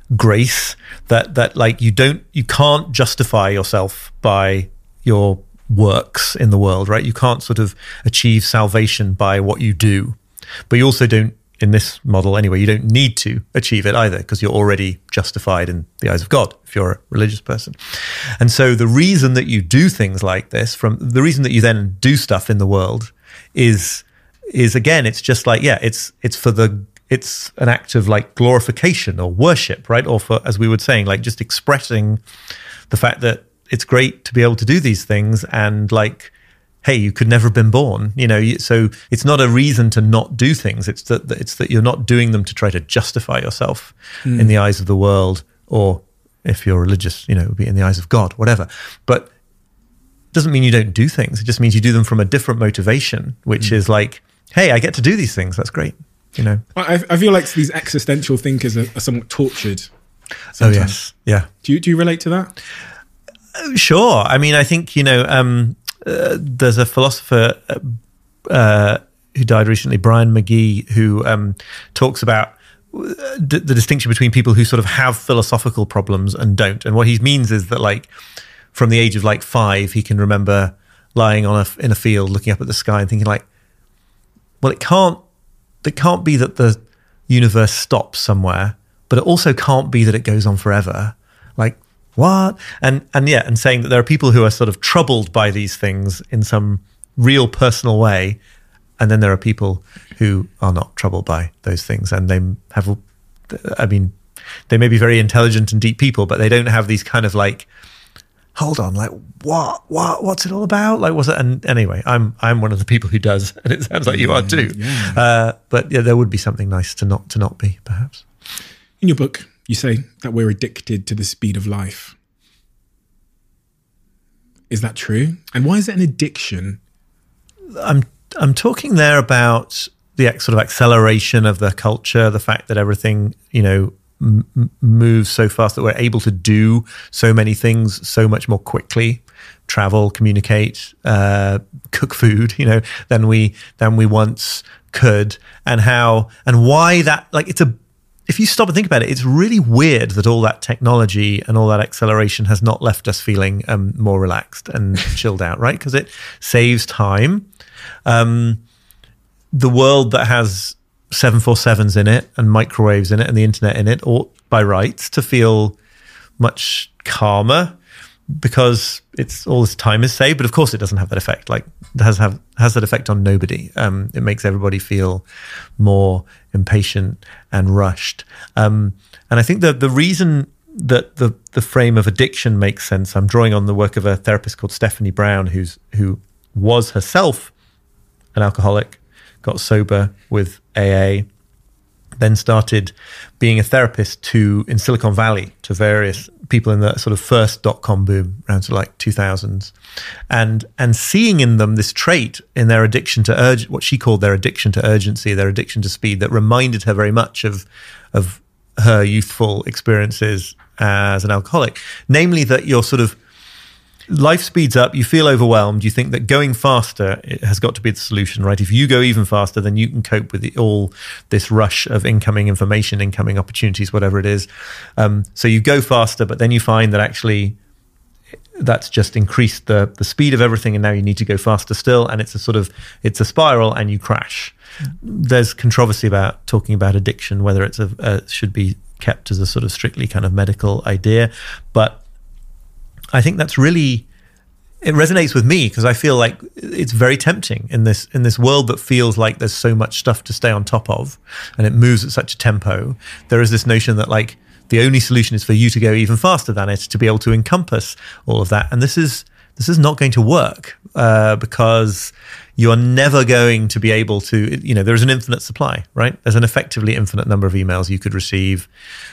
grace, that like you can't justify yourself by your works in the world, right? You can't sort of achieve salvation by what you do, but you also don't, in this model anyway, you don't need to achieve it either, because you're already justified in the eyes of God if you're a religious person. And so the reason that you do things like this, from the reason that you then do stuff in the world is again, it's just like, it's an act of like glorification or worship, right? Or for, as we were saying, like just expressing the fact that it's great to be able to do these things, and like, hey, you could never have been born, so it's not a reason to not do things. It's that you're not doing them to try to justify yourself in the eyes of the world, or if you're religious, it would be in the eyes of God, whatever. But it doesn't mean you don't do things. It just means you do them from a different motivation, which is like, hey, I get to do these things. That's great. I feel like these existential thinkers are somewhat tortured sometimes. Oh, yes. Yeah. Do you relate to that? Sure. I mean, I think, there's a philosopher who died recently, Brian McGee, who talks about the distinction between people who sort of have philosophical problems and don't. And what he means is that, like, from the age of like 5, he can remember lying in a field, looking up at the sky and thinking like, well, it can't be that the universe stops somewhere, but it also can't be that it goes on forever. Like, what? And saying that there are people who are sort of troubled by these things in some real personal way, and then there are people who are not troubled by those things, and they may be very intelligent and deep people, but they don't have these kind of like, hold on, like what's it all about? Like, what's it? And anyway, I'm one of the people who does, and it sounds like you are too. Yeah. But yeah, there would be something nice to not be, perhaps. In your book, you say that we're addicted to the speed of life. Is that true? And why is it an addiction? I'm talking there about the sort of acceleration of the culture, the fact that everything, moves so fast that we're able to do so many things so much more quickly, travel, communicate, cook food, than we once could, and why that, like, if you stop and think about it, it's really weird that all that technology and all that acceleration has not left us feeling more relaxed and chilled out, right? Because it saves time. The world that has 747s in it and microwaves in it and the internet in it ought by rights to feel much calmer, because it's all this time is saved. But of course it doesn't have that effect. Like, it has that effect on nobody. It makes everybody feel more impatient and rushed. And I think that the reason that the frame of addiction makes sense, I'm drawing on the work of a therapist called Stephanie Brown, who was herself an alcoholic, got sober with AA, then started being a therapist in Silicon Valley to various people in the sort of first dot-com boom around to like 2000s, and seeing in them this trait in their addiction to what she called their addiction to urgency, their addiction to speed, that reminded her very much of her youthful experiences as an alcoholic. Namely, that you're sort of, life speeds up, you feel overwhelmed, you think that going faster has got to be the solution, right? If you go even faster, then you can cope with all this rush of incoming information, incoming opportunities, whatever it is. So you go faster, but then you find that actually that's just increased the speed of everything, and now you need to go faster still, and it's a spiral, and you crash. There's controversy about talking about addiction, whether it's should be kept as a sort of strictly kind of medical idea, but I think that's really, it resonates with me, because I feel like it's very tempting in this world that feels like there's so much stuff to stay on top of, and it moves at such a tempo. There is this notion that like the only solution is for you to go even faster than it, to be able to encompass all of that. And this is not going to work, because you are never going to be able to, there's an infinite supply, right? There's an effectively infinite number of emails you could receive,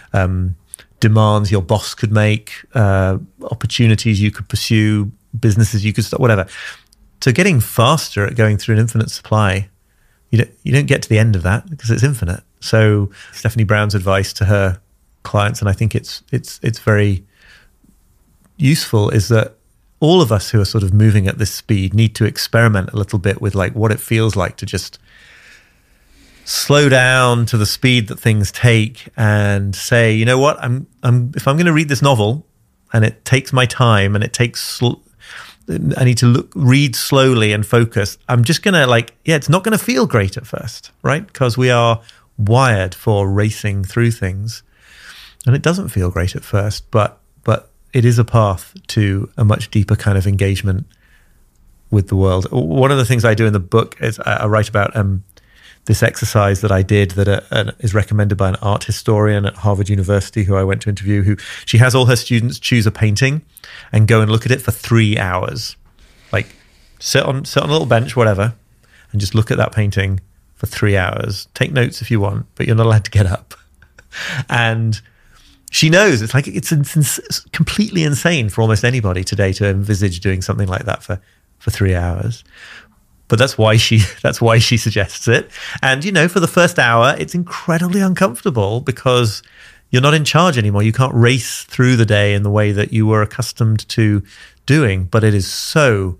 demands your boss could make, opportunities you could pursue, businesses you could start, whatever. So getting faster at going through an infinite supply, you don't get to the end of that because it's infinite. So Stephanie Brown's advice to her clients, and I think it's very useful, is that all of us who are sort of moving at this speed need to experiment a little bit with like what it feels like to just slow down to the speed that things take and say, you know what, if I'm going to read this novel and it takes my time and it takes, I need to read slowly and focus, I'm just going to it's not going to feel great at first, right? Because we are wired for racing through things and it doesn't feel great at first, but it is a path to a much deeper kind of engagement with the world. One of the things I do in the book is I write about this exercise that I did that is recommended by an art historian at Harvard University who I went to interview, who she has all her students choose a painting and go and look at it for 3 hours. Like sit on a little bench, whatever, and just look at that painting for 3 hours. Take notes if you want, but you're not allowed to get up. And she knows it's completely insane for almost anybody today to envisage doing something like that for 3 hours. But that's why she suggests it. And, for the first hour, it's incredibly uncomfortable because you're not in charge anymore. You can't race through the day in the way that you were accustomed to doing. But it is so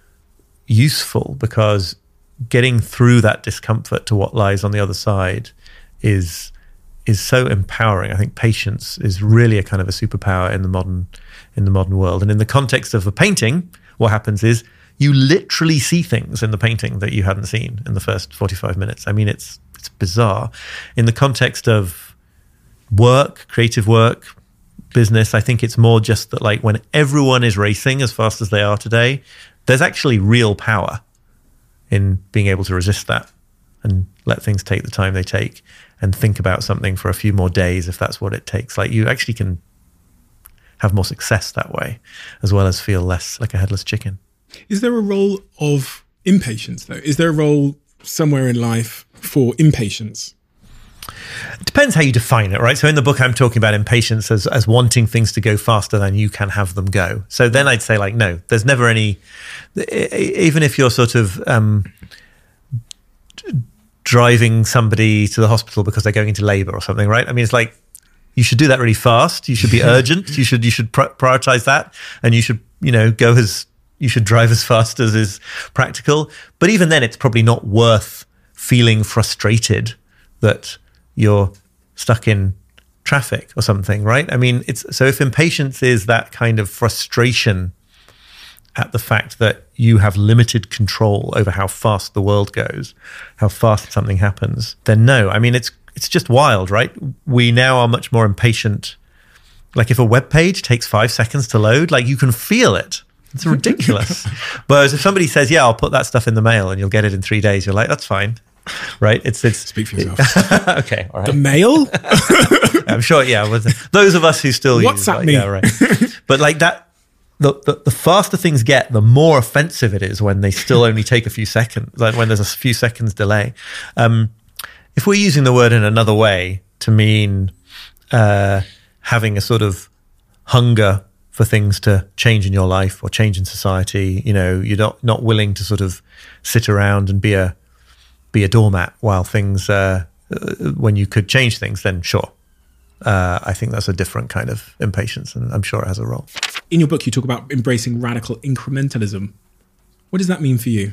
useful because getting through that discomfort to what lies on the other side is so empowering. I think patience is really a kind of a superpower in the modern world. And in the context of a painting, what happens is you literally see things in the painting that you hadn't seen in the first 45 minutes. I mean, it's bizarre. In the context of work, creative work, business, I think it's more just that when everyone is racing as fast as they are today, there's actually real power in being able to resist that and let things take the time they take and think about something for a few more days if that's what it takes. You actually can have more success that way, as well as feel less like a headless chicken. Is there a role of impatience, though? Is there a role somewhere in life for impatience? It depends how you define it, right? So in the book, I'm talking about impatience as wanting things to go faster than you can have them go. So then I'd say no, there's never any, even if you're sort of driving somebody to the hospital because they're going into labor or something, right? I mean, it's you should do that really fast. You should be urgent. You should prioritize that. And you should, you should drive as fast as is practical. But even then, it's probably not worth feeling frustrated that you're stuck in traffic or something, right? I mean, so if impatience is that kind of frustration at the fact that you have limited control over how fast the world goes, how fast something happens, then no. I mean, it's just wild, right? We now are much more impatient. If a web page takes 5 seconds to load, you can feel it. It's ridiculous. Whereas if somebody says, yeah, I'll put that stuff in the mail and you'll get it in 3 days, you're like, that's fine. Right? It's Speak for yourself. Okay. All right. The mail? I'm sure. Yeah. Those of us who still WhatsApp me. Yeah, right. But that, the faster things get, the more offensive it is when they still only take a few seconds, when there's a few seconds delay. If we're using the word in another way to mean having a sort of hunger for things to change in your life or change in society, you're not willing to sort of sit around and be a doormat while things, when you could change things, then sure. I think that's a different kind of impatience, and I'm sure it has a role. In your book, you talk about embracing radical incrementalism. What does that mean for you?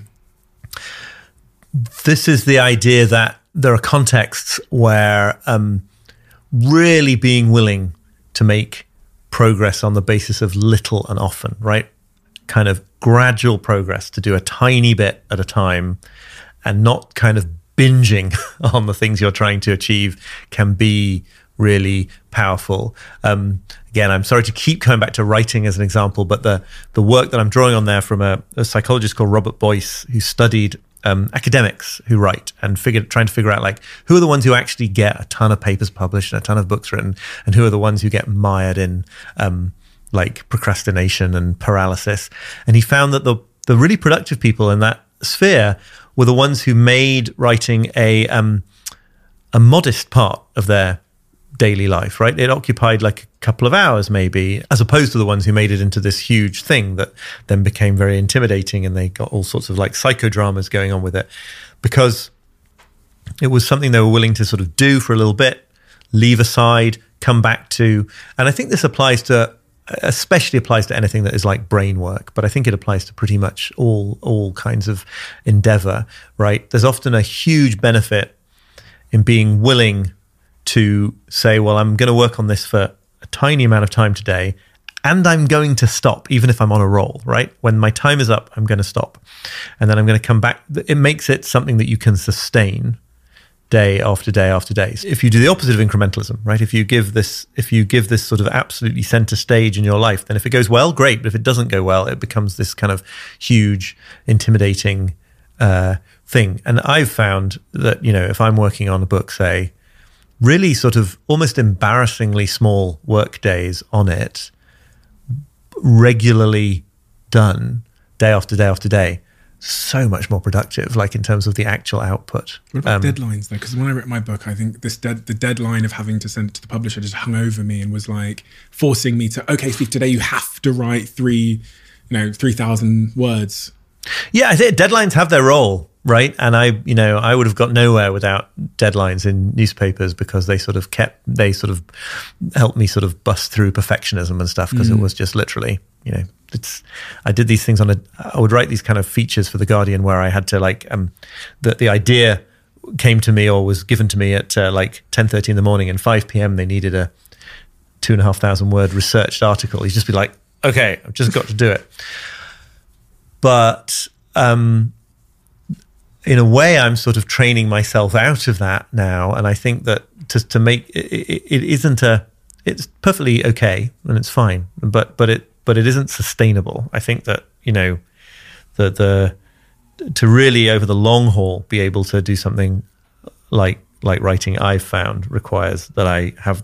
This is the idea that there are contexts where really being willing to make progress on the basis of little and often, right? Kind of gradual progress, to do a tiny bit at a time and not kind of binging on the things you're trying to achieve can be really powerful. Again, I'm sorry to keep coming back to writing as an example, but the work that I'm drawing on there from a psychologist called Robert Boyce, who studied academics who write and trying to figure out who are the ones who actually get a ton of papers published and a ton of books written, and who are the ones who get mired in procrastination and paralysis. And he found that the really productive people in that sphere were the ones who made writing a modest part of their daily life, right? It occupied a couple of hours maybe, as opposed to the ones who made it into this huge thing that then became very intimidating, and they got all sorts of psychodramas going on with it, because it was something they were willing to sort of do for a little bit, leave aside, come back to. And I think this especially applies to anything that is like brain work, but I think it applies to pretty much all kinds of endeavor, right? There's often a huge benefit in being willing to say, well, I'm going to work on this for a tiny amount of time today, and I'm going to stop, even if I'm on a roll, right? When my time is up, I'm going to stop. And then I'm going to come back. It makes it something that you can sustain day after day after day. If you do the opposite of incrementalism, right? If you give this sort of absolutely center stage in your life, then if it goes well, great. But if it doesn't go well, it becomes this kind of huge, intimidating thing. And I've found that, if I'm working on a book, say, really sort of almost embarrassingly small work days on it, regularly done day after day after day, so much more productive, like in terms of the actual output. What about deadlines though? Because when I wrote my book, I think the deadline of having to send it to the publisher just hung over me and was like forcing me to, okay, Steve, today you have to write 3,000 words. Yeah, I think deadlines have their role, right? And I would have got nowhere without deadlines in newspapers, because they sort of helped me sort of bust through perfectionism and stuff, because it was just literally, I did these things I would write these kind of features for The Guardian where I had to the idea came to me or was given to me at 10:30 in the morning, and 5 p.m. they needed a 2,500 word researched article. You'd just be like, okay, I've just got to do it. But in a way, I'm sort of training myself out of that now. And I think that to make it's perfectly okay and it's fine, but it isn't sustainable. I think that, to really over the long haul be able to do something like writing, I've found requires that I have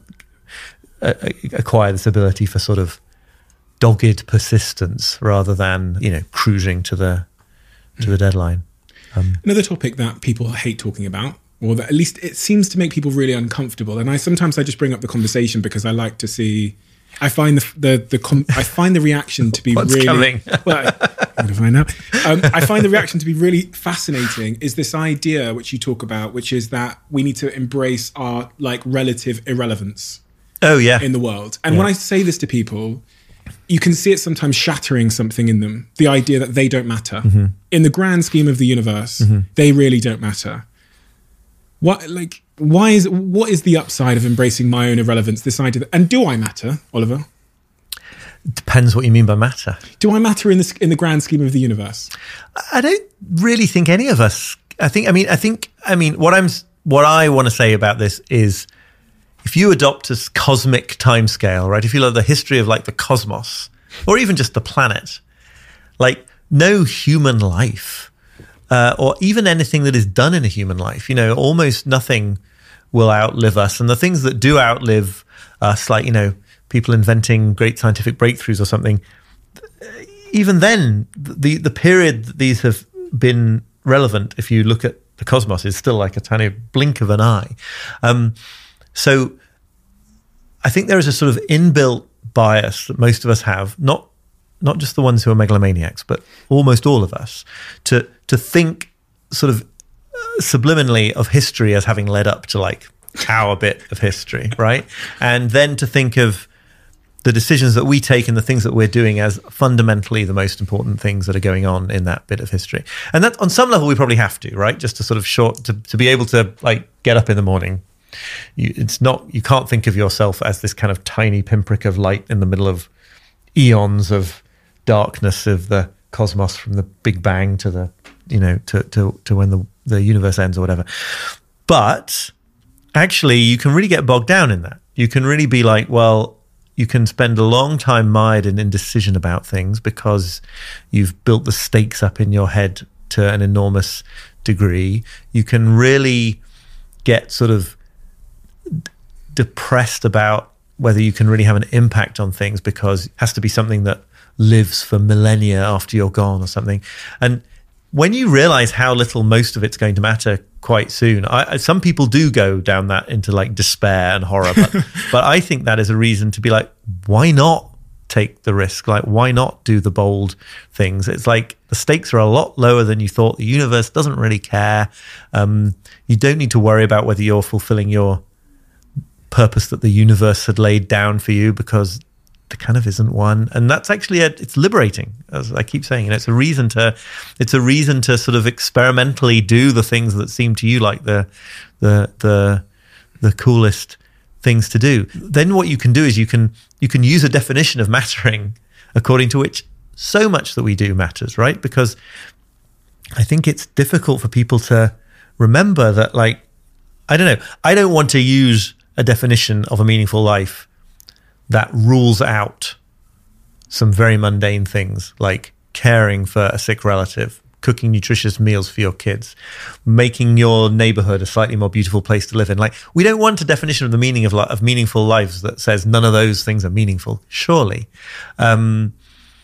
acquire this ability for sort of dogged persistence rather than, cruising to the deadline. Another topic that people hate talking about, or that at least it seems to make people really uncomfortable. And sometimes I just bring up the conversation because I like to see. I find I find the reaction to be What's really. Coming? Well, I'm going to find out. I find the reaction to be really fascinating. Is this idea which you talk about, which is that we need to embrace our relative irrelevance. Oh yeah, in the world. And when I say this to people, you can see it sometimes shattering something in them. The idea that they don't matter. Mm-hmm. In the grand scheme of the universe, they really don't matter. What is the upside of embracing my own irrelevance? This idea and do I matter, Oliver? It depends what you mean by matter. Do I matter in the grand scheme of the universe? I don't really think any of us. I mean, what I want to say about this is, if you adopt a cosmic timescale, right? If you look at the history of the cosmos, or even just the planet, no human life, or even anything that is done in a human life, almost nothing will outlive us. And the things that do outlive us, people inventing great scientific breakthroughs or something, even then, the period that these have been relevant, if you look at the cosmos, is still like a tiny blink of an eye. So I think there is a sort of inbuilt bias that most of us have, not just the ones who are megalomaniacs, but almost all of us, to think sort of subliminally of history as having led up to our bit of history, right? And then to think of the decisions that we take and the things that we're doing as fundamentally the most important things that are going on in that bit of history. And that on some level we probably have to, right? Just to sort of to be able to get up in the morning. You can't think of yourself as this kind of tiny pinprick of light in the middle of eons of darkness of the cosmos, from the Big Bang to the to when the universe ends or whatever. But actually, you can really get bogged down in that. You can really be you can spend a long time mired in indecision about things because you've built the stakes up in your head to an enormous degree. You can really get sort of depressed about whether you can really have an impact on things because it has to be something that lives for millennia after you're gone or something. And when you realize how little most of it's going to matter quite soon, some people do go down that into despair and horror, but I think that is a reason to be why not take the risk? Why not do the bold things? It's the stakes are a lot lower than you thought. The universe doesn't really care. You don't need to worry about whether you're fulfilling your purpose that the universe had laid down for you, because kind of isn't one. And that's actually it's liberating, as I keep saying. It's a reason to sort of experimentally do the things that seem to you like the coolest things to do. Then what you can do is you can use a definition of mattering according to which so much that we do matters, right? Because I think it's difficult for people to remember that, like, I don't know, I don't want to use a definition of a meaningful life that rules out some very mundane things like caring for a sick relative, cooking nutritious meals for your kids, making your neighborhood a slightly more beautiful place to live in. Like, we don't want a definition of the meaning of meaningful lives that says none of those things are meaningful, surely. And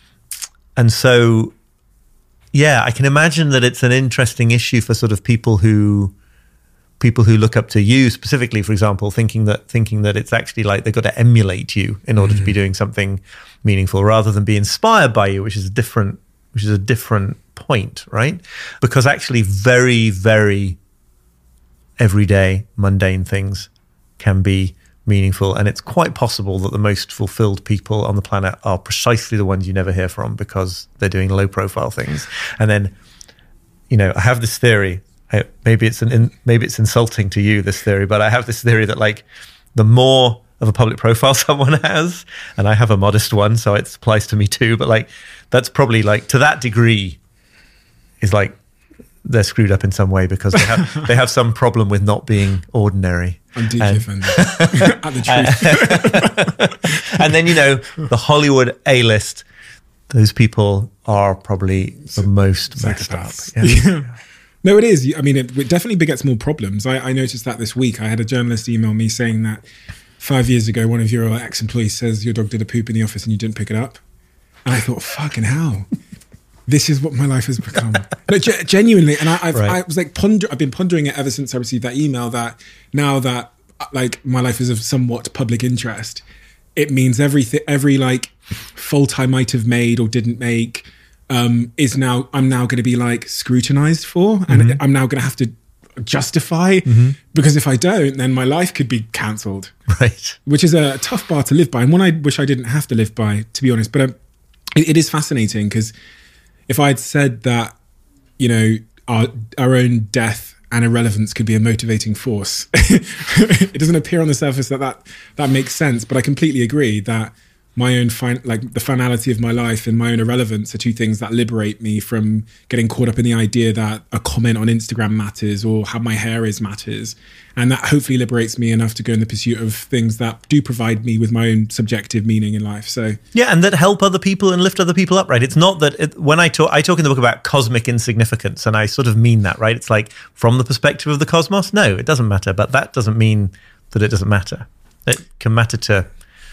so, yeah, I can imagine that it's an interesting issue for sort of people who look up to you specifically, for example, thinking that it's actually like they've got to emulate you in order to be doing something meaningful rather than be inspired by you, which is a different point, right? Because actually very, very everyday, mundane things can be meaningful. And it's quite possible that the most fulfilled people on the planet are precisely the ones you never hear from because they're doing low profile things. And then, I have this theory. Maybe it's insulting to you, this theory, but I have this theory that, like, the more of a public profile someone has, and I have a modest one, so it applies to me too, but like, that's probably, like, to that degree is like they're screwed up in some way because they have some problem with not being ordinary. I'm deeply offended at the truth. And then, the Hollywood A-list, those people are probably the most messed up. Yeah. No, it is. I mean, it definitely begets more problems. I noticed that this week. I had a journalist email me saying that 5 years ago, one of your ex-employees says your dog did a poop in the office and you didn't pick it up. And I thought, fucking hell, this is what my life has become. No, genuinely. And I was like, I've been pondering it ever since I received that email, that now that, like, my life is of somewhat public interest, it means every like fault I might have made or didn't make, I'm now going to be, like, scrutinized for, and I'm now going to have to justify, because if I don't, then my life could be cancelled. Right. Which is a tough bar to live by, and one I wish I didn't have to live by, to be honest. But it is fascinating, because if I'd said that, our own death and irrelevance could be a motivating force, it doesn't appear on the surface that makes sense. But I completely agree that my own the finality of my life and my own irrelevance are two things that liberate me from getting caught up in the idea that a comment on Instagram matters or how my hair is matters. And that hopefully liberates me enough to go in the pursuit of things that do provide me with my own subjective meaning in life. So yeah, and that help other people and lift other people up, right? It's not that when I talk in the book about cosmic insignificance, and I sort of mean that, right? It's like, from the perspective of the cosmos, no, it doesn't matter. But that doesn't mean that it doesn't matter. It can matter to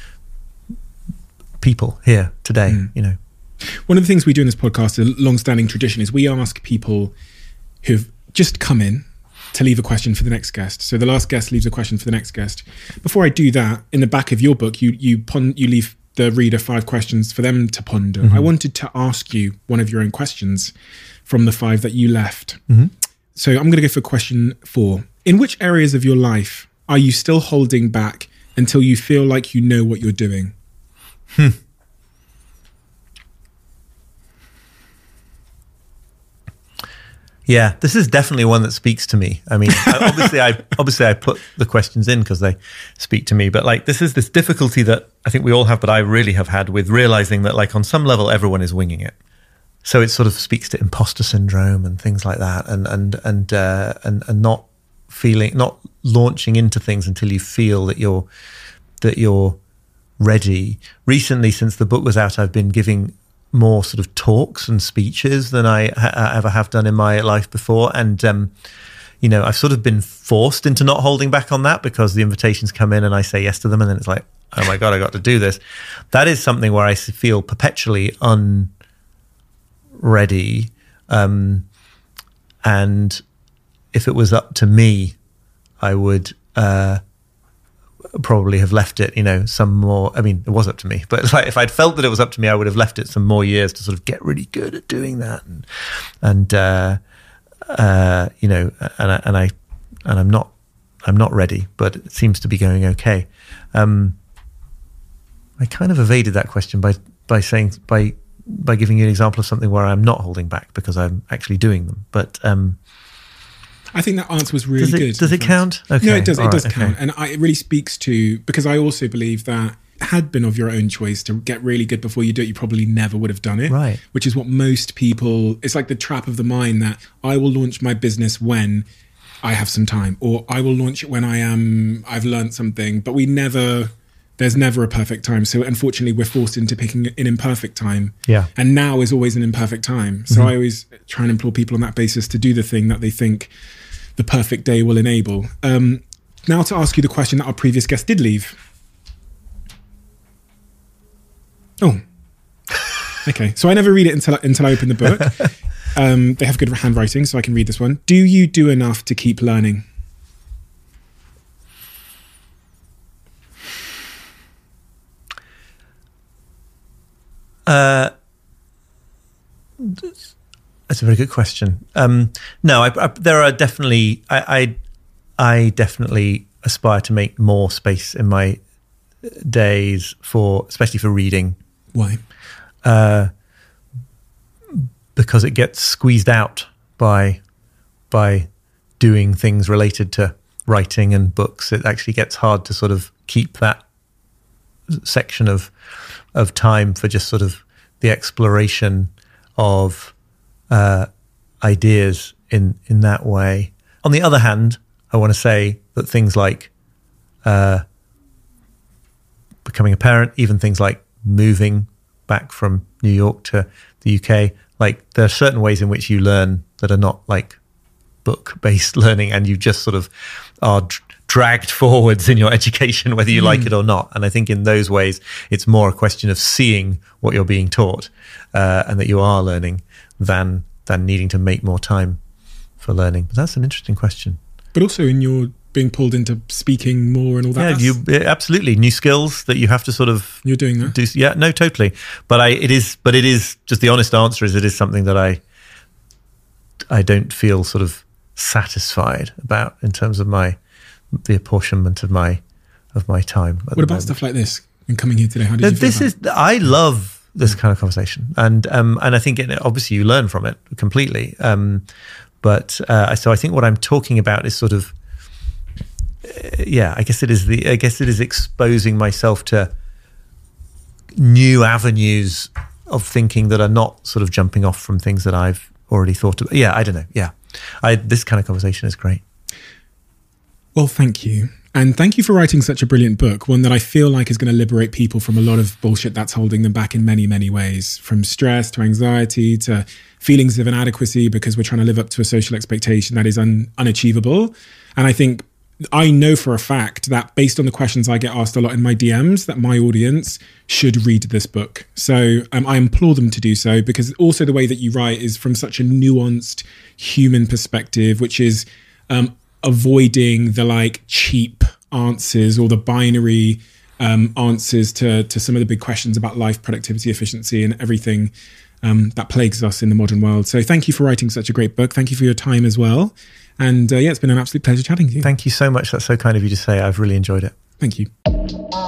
people here today. One of the things we do in this podcast, a long-standing tradition, is we ask people who've just come in to leave a question for the next guest. So the last guest leaves a question for the next guest. Before I do that, in the back of your book, you leave the reader 5 questions for them to ponder. I wanted to ask you one of your own questions from the 5 that you left. So I'm going to go for question 4. In which areas of your life are you still holding back until you feel like you know what you're doing? Yeah, this is definitely one that speaks to me. I mean, obviously I put the questions in because they speak to me, but, like, this is this difficulty that I think we all have, but I really have had with realizing that, like, on some level everyone is winging it. So it sort of speaks to imposter syndrome and things like that, and not launching into things until you feel that you're ready. Recently, since the book was out, I've been giving more sort of talks and speeches than I ever have done in my life before. And, I've sort of been forced into not holding back on that because the invitations come in and I say yes to them. And then it's like, oh my God, I got to do this. That is something where I feel perpetually unready. And if it was up to me, I would, probably have left it, some more. I mean, it was up to me, but, like, if I'd felt that it was up to me, I would have left it some more years to sort of get really good at doing that. And I'm not ready, but it seems to be going okay. I kind of evaded that question by saying by giving you an example of something where I'm not holding back because I'm actually doing them. But I think that answer was really good. Does it count? Okay. No, it does. It does Okay. count, and it really speaks to, because I also believe that had been of your own choice to get really good before you do it, you probably never would have done it. Right. Which is what most people. It's like the trap of the mind that I will launch my business when I have some time, or I will launch it when I've learned something. But there's never a perfect time. So unfortunately, we're forced into picking an imperfect time. Yeah. And now is always an imperfect time. So I always try and implore people on that basis to do the thing that they think the perfect day will enable. Now to ask you the question that our previous guest did leave. Oh, okay. So I never read it until I open the book. They have good handwriting, so I can read this one. Do you do enough to keep learning? That's a very good question. No, there are definitely. I definitely aspire to make more space in my days especially for reading. Why? Because it gets squeezed out by doing things related to writing and books. It actually gets hard to sort of keep that section of time for just sort of the exploration of ideas in that way. On the other hand, I want to say that things like becoming a parent, even things like moving back from New York to the UK, like there are certain ways in which you learn that are not like book-based learning, and you just sort of are dragged forwards in your education, whether you like it or not. And I think in those ways, it's more a question of seeing what you're being taught and that you are learning than needing to make more time for learning. But that's an interesting question. But also in your being pulled into speaking more and all that. Yeah, absolutely. New skills that you have to sort of... You're doing that? Yeah, no, totally. But it is just the honest answer is it is something that I don't feel sort of satisfied about in terms of the apportionment of my time. What about stuff like this and coming here today? How did you feel? I love this kind of conversation, and I think obviously you learn from it completely. But so I think what I'm talking about is sort of, I guess it is exposing myself to new avenues of thinking that are not sort of jumping off from things that I've already thought of. Yeah, I don't know. Yeah, this kind of conversation is great. Well, thank you. And thank you for writing such a brilliant book, one that I feel like is going to liberate people from a lot of bullshit that's holding them back in many, many ways, from stress to anxiety to feelings of inadequacy because we're trying to live up to a social expectation that is unachievable. And I know for a fact that based on the questions I get asked a lot in my DMs, that my audience should read this book. So I implore them to do so, because also the way that you write is from such a nuanced human perspective, which is avoiding the cheap answers or the binary answers to some of the big questions about life, productivity, efficiency, and everything that plagues us in the modern world. So thank you for writing such a great book. Thank you for your time as well. And it's been an absolute pleasure chatting to you. Thank you so much. That's so kind of you to say. I've really enjoyed it. Thank you.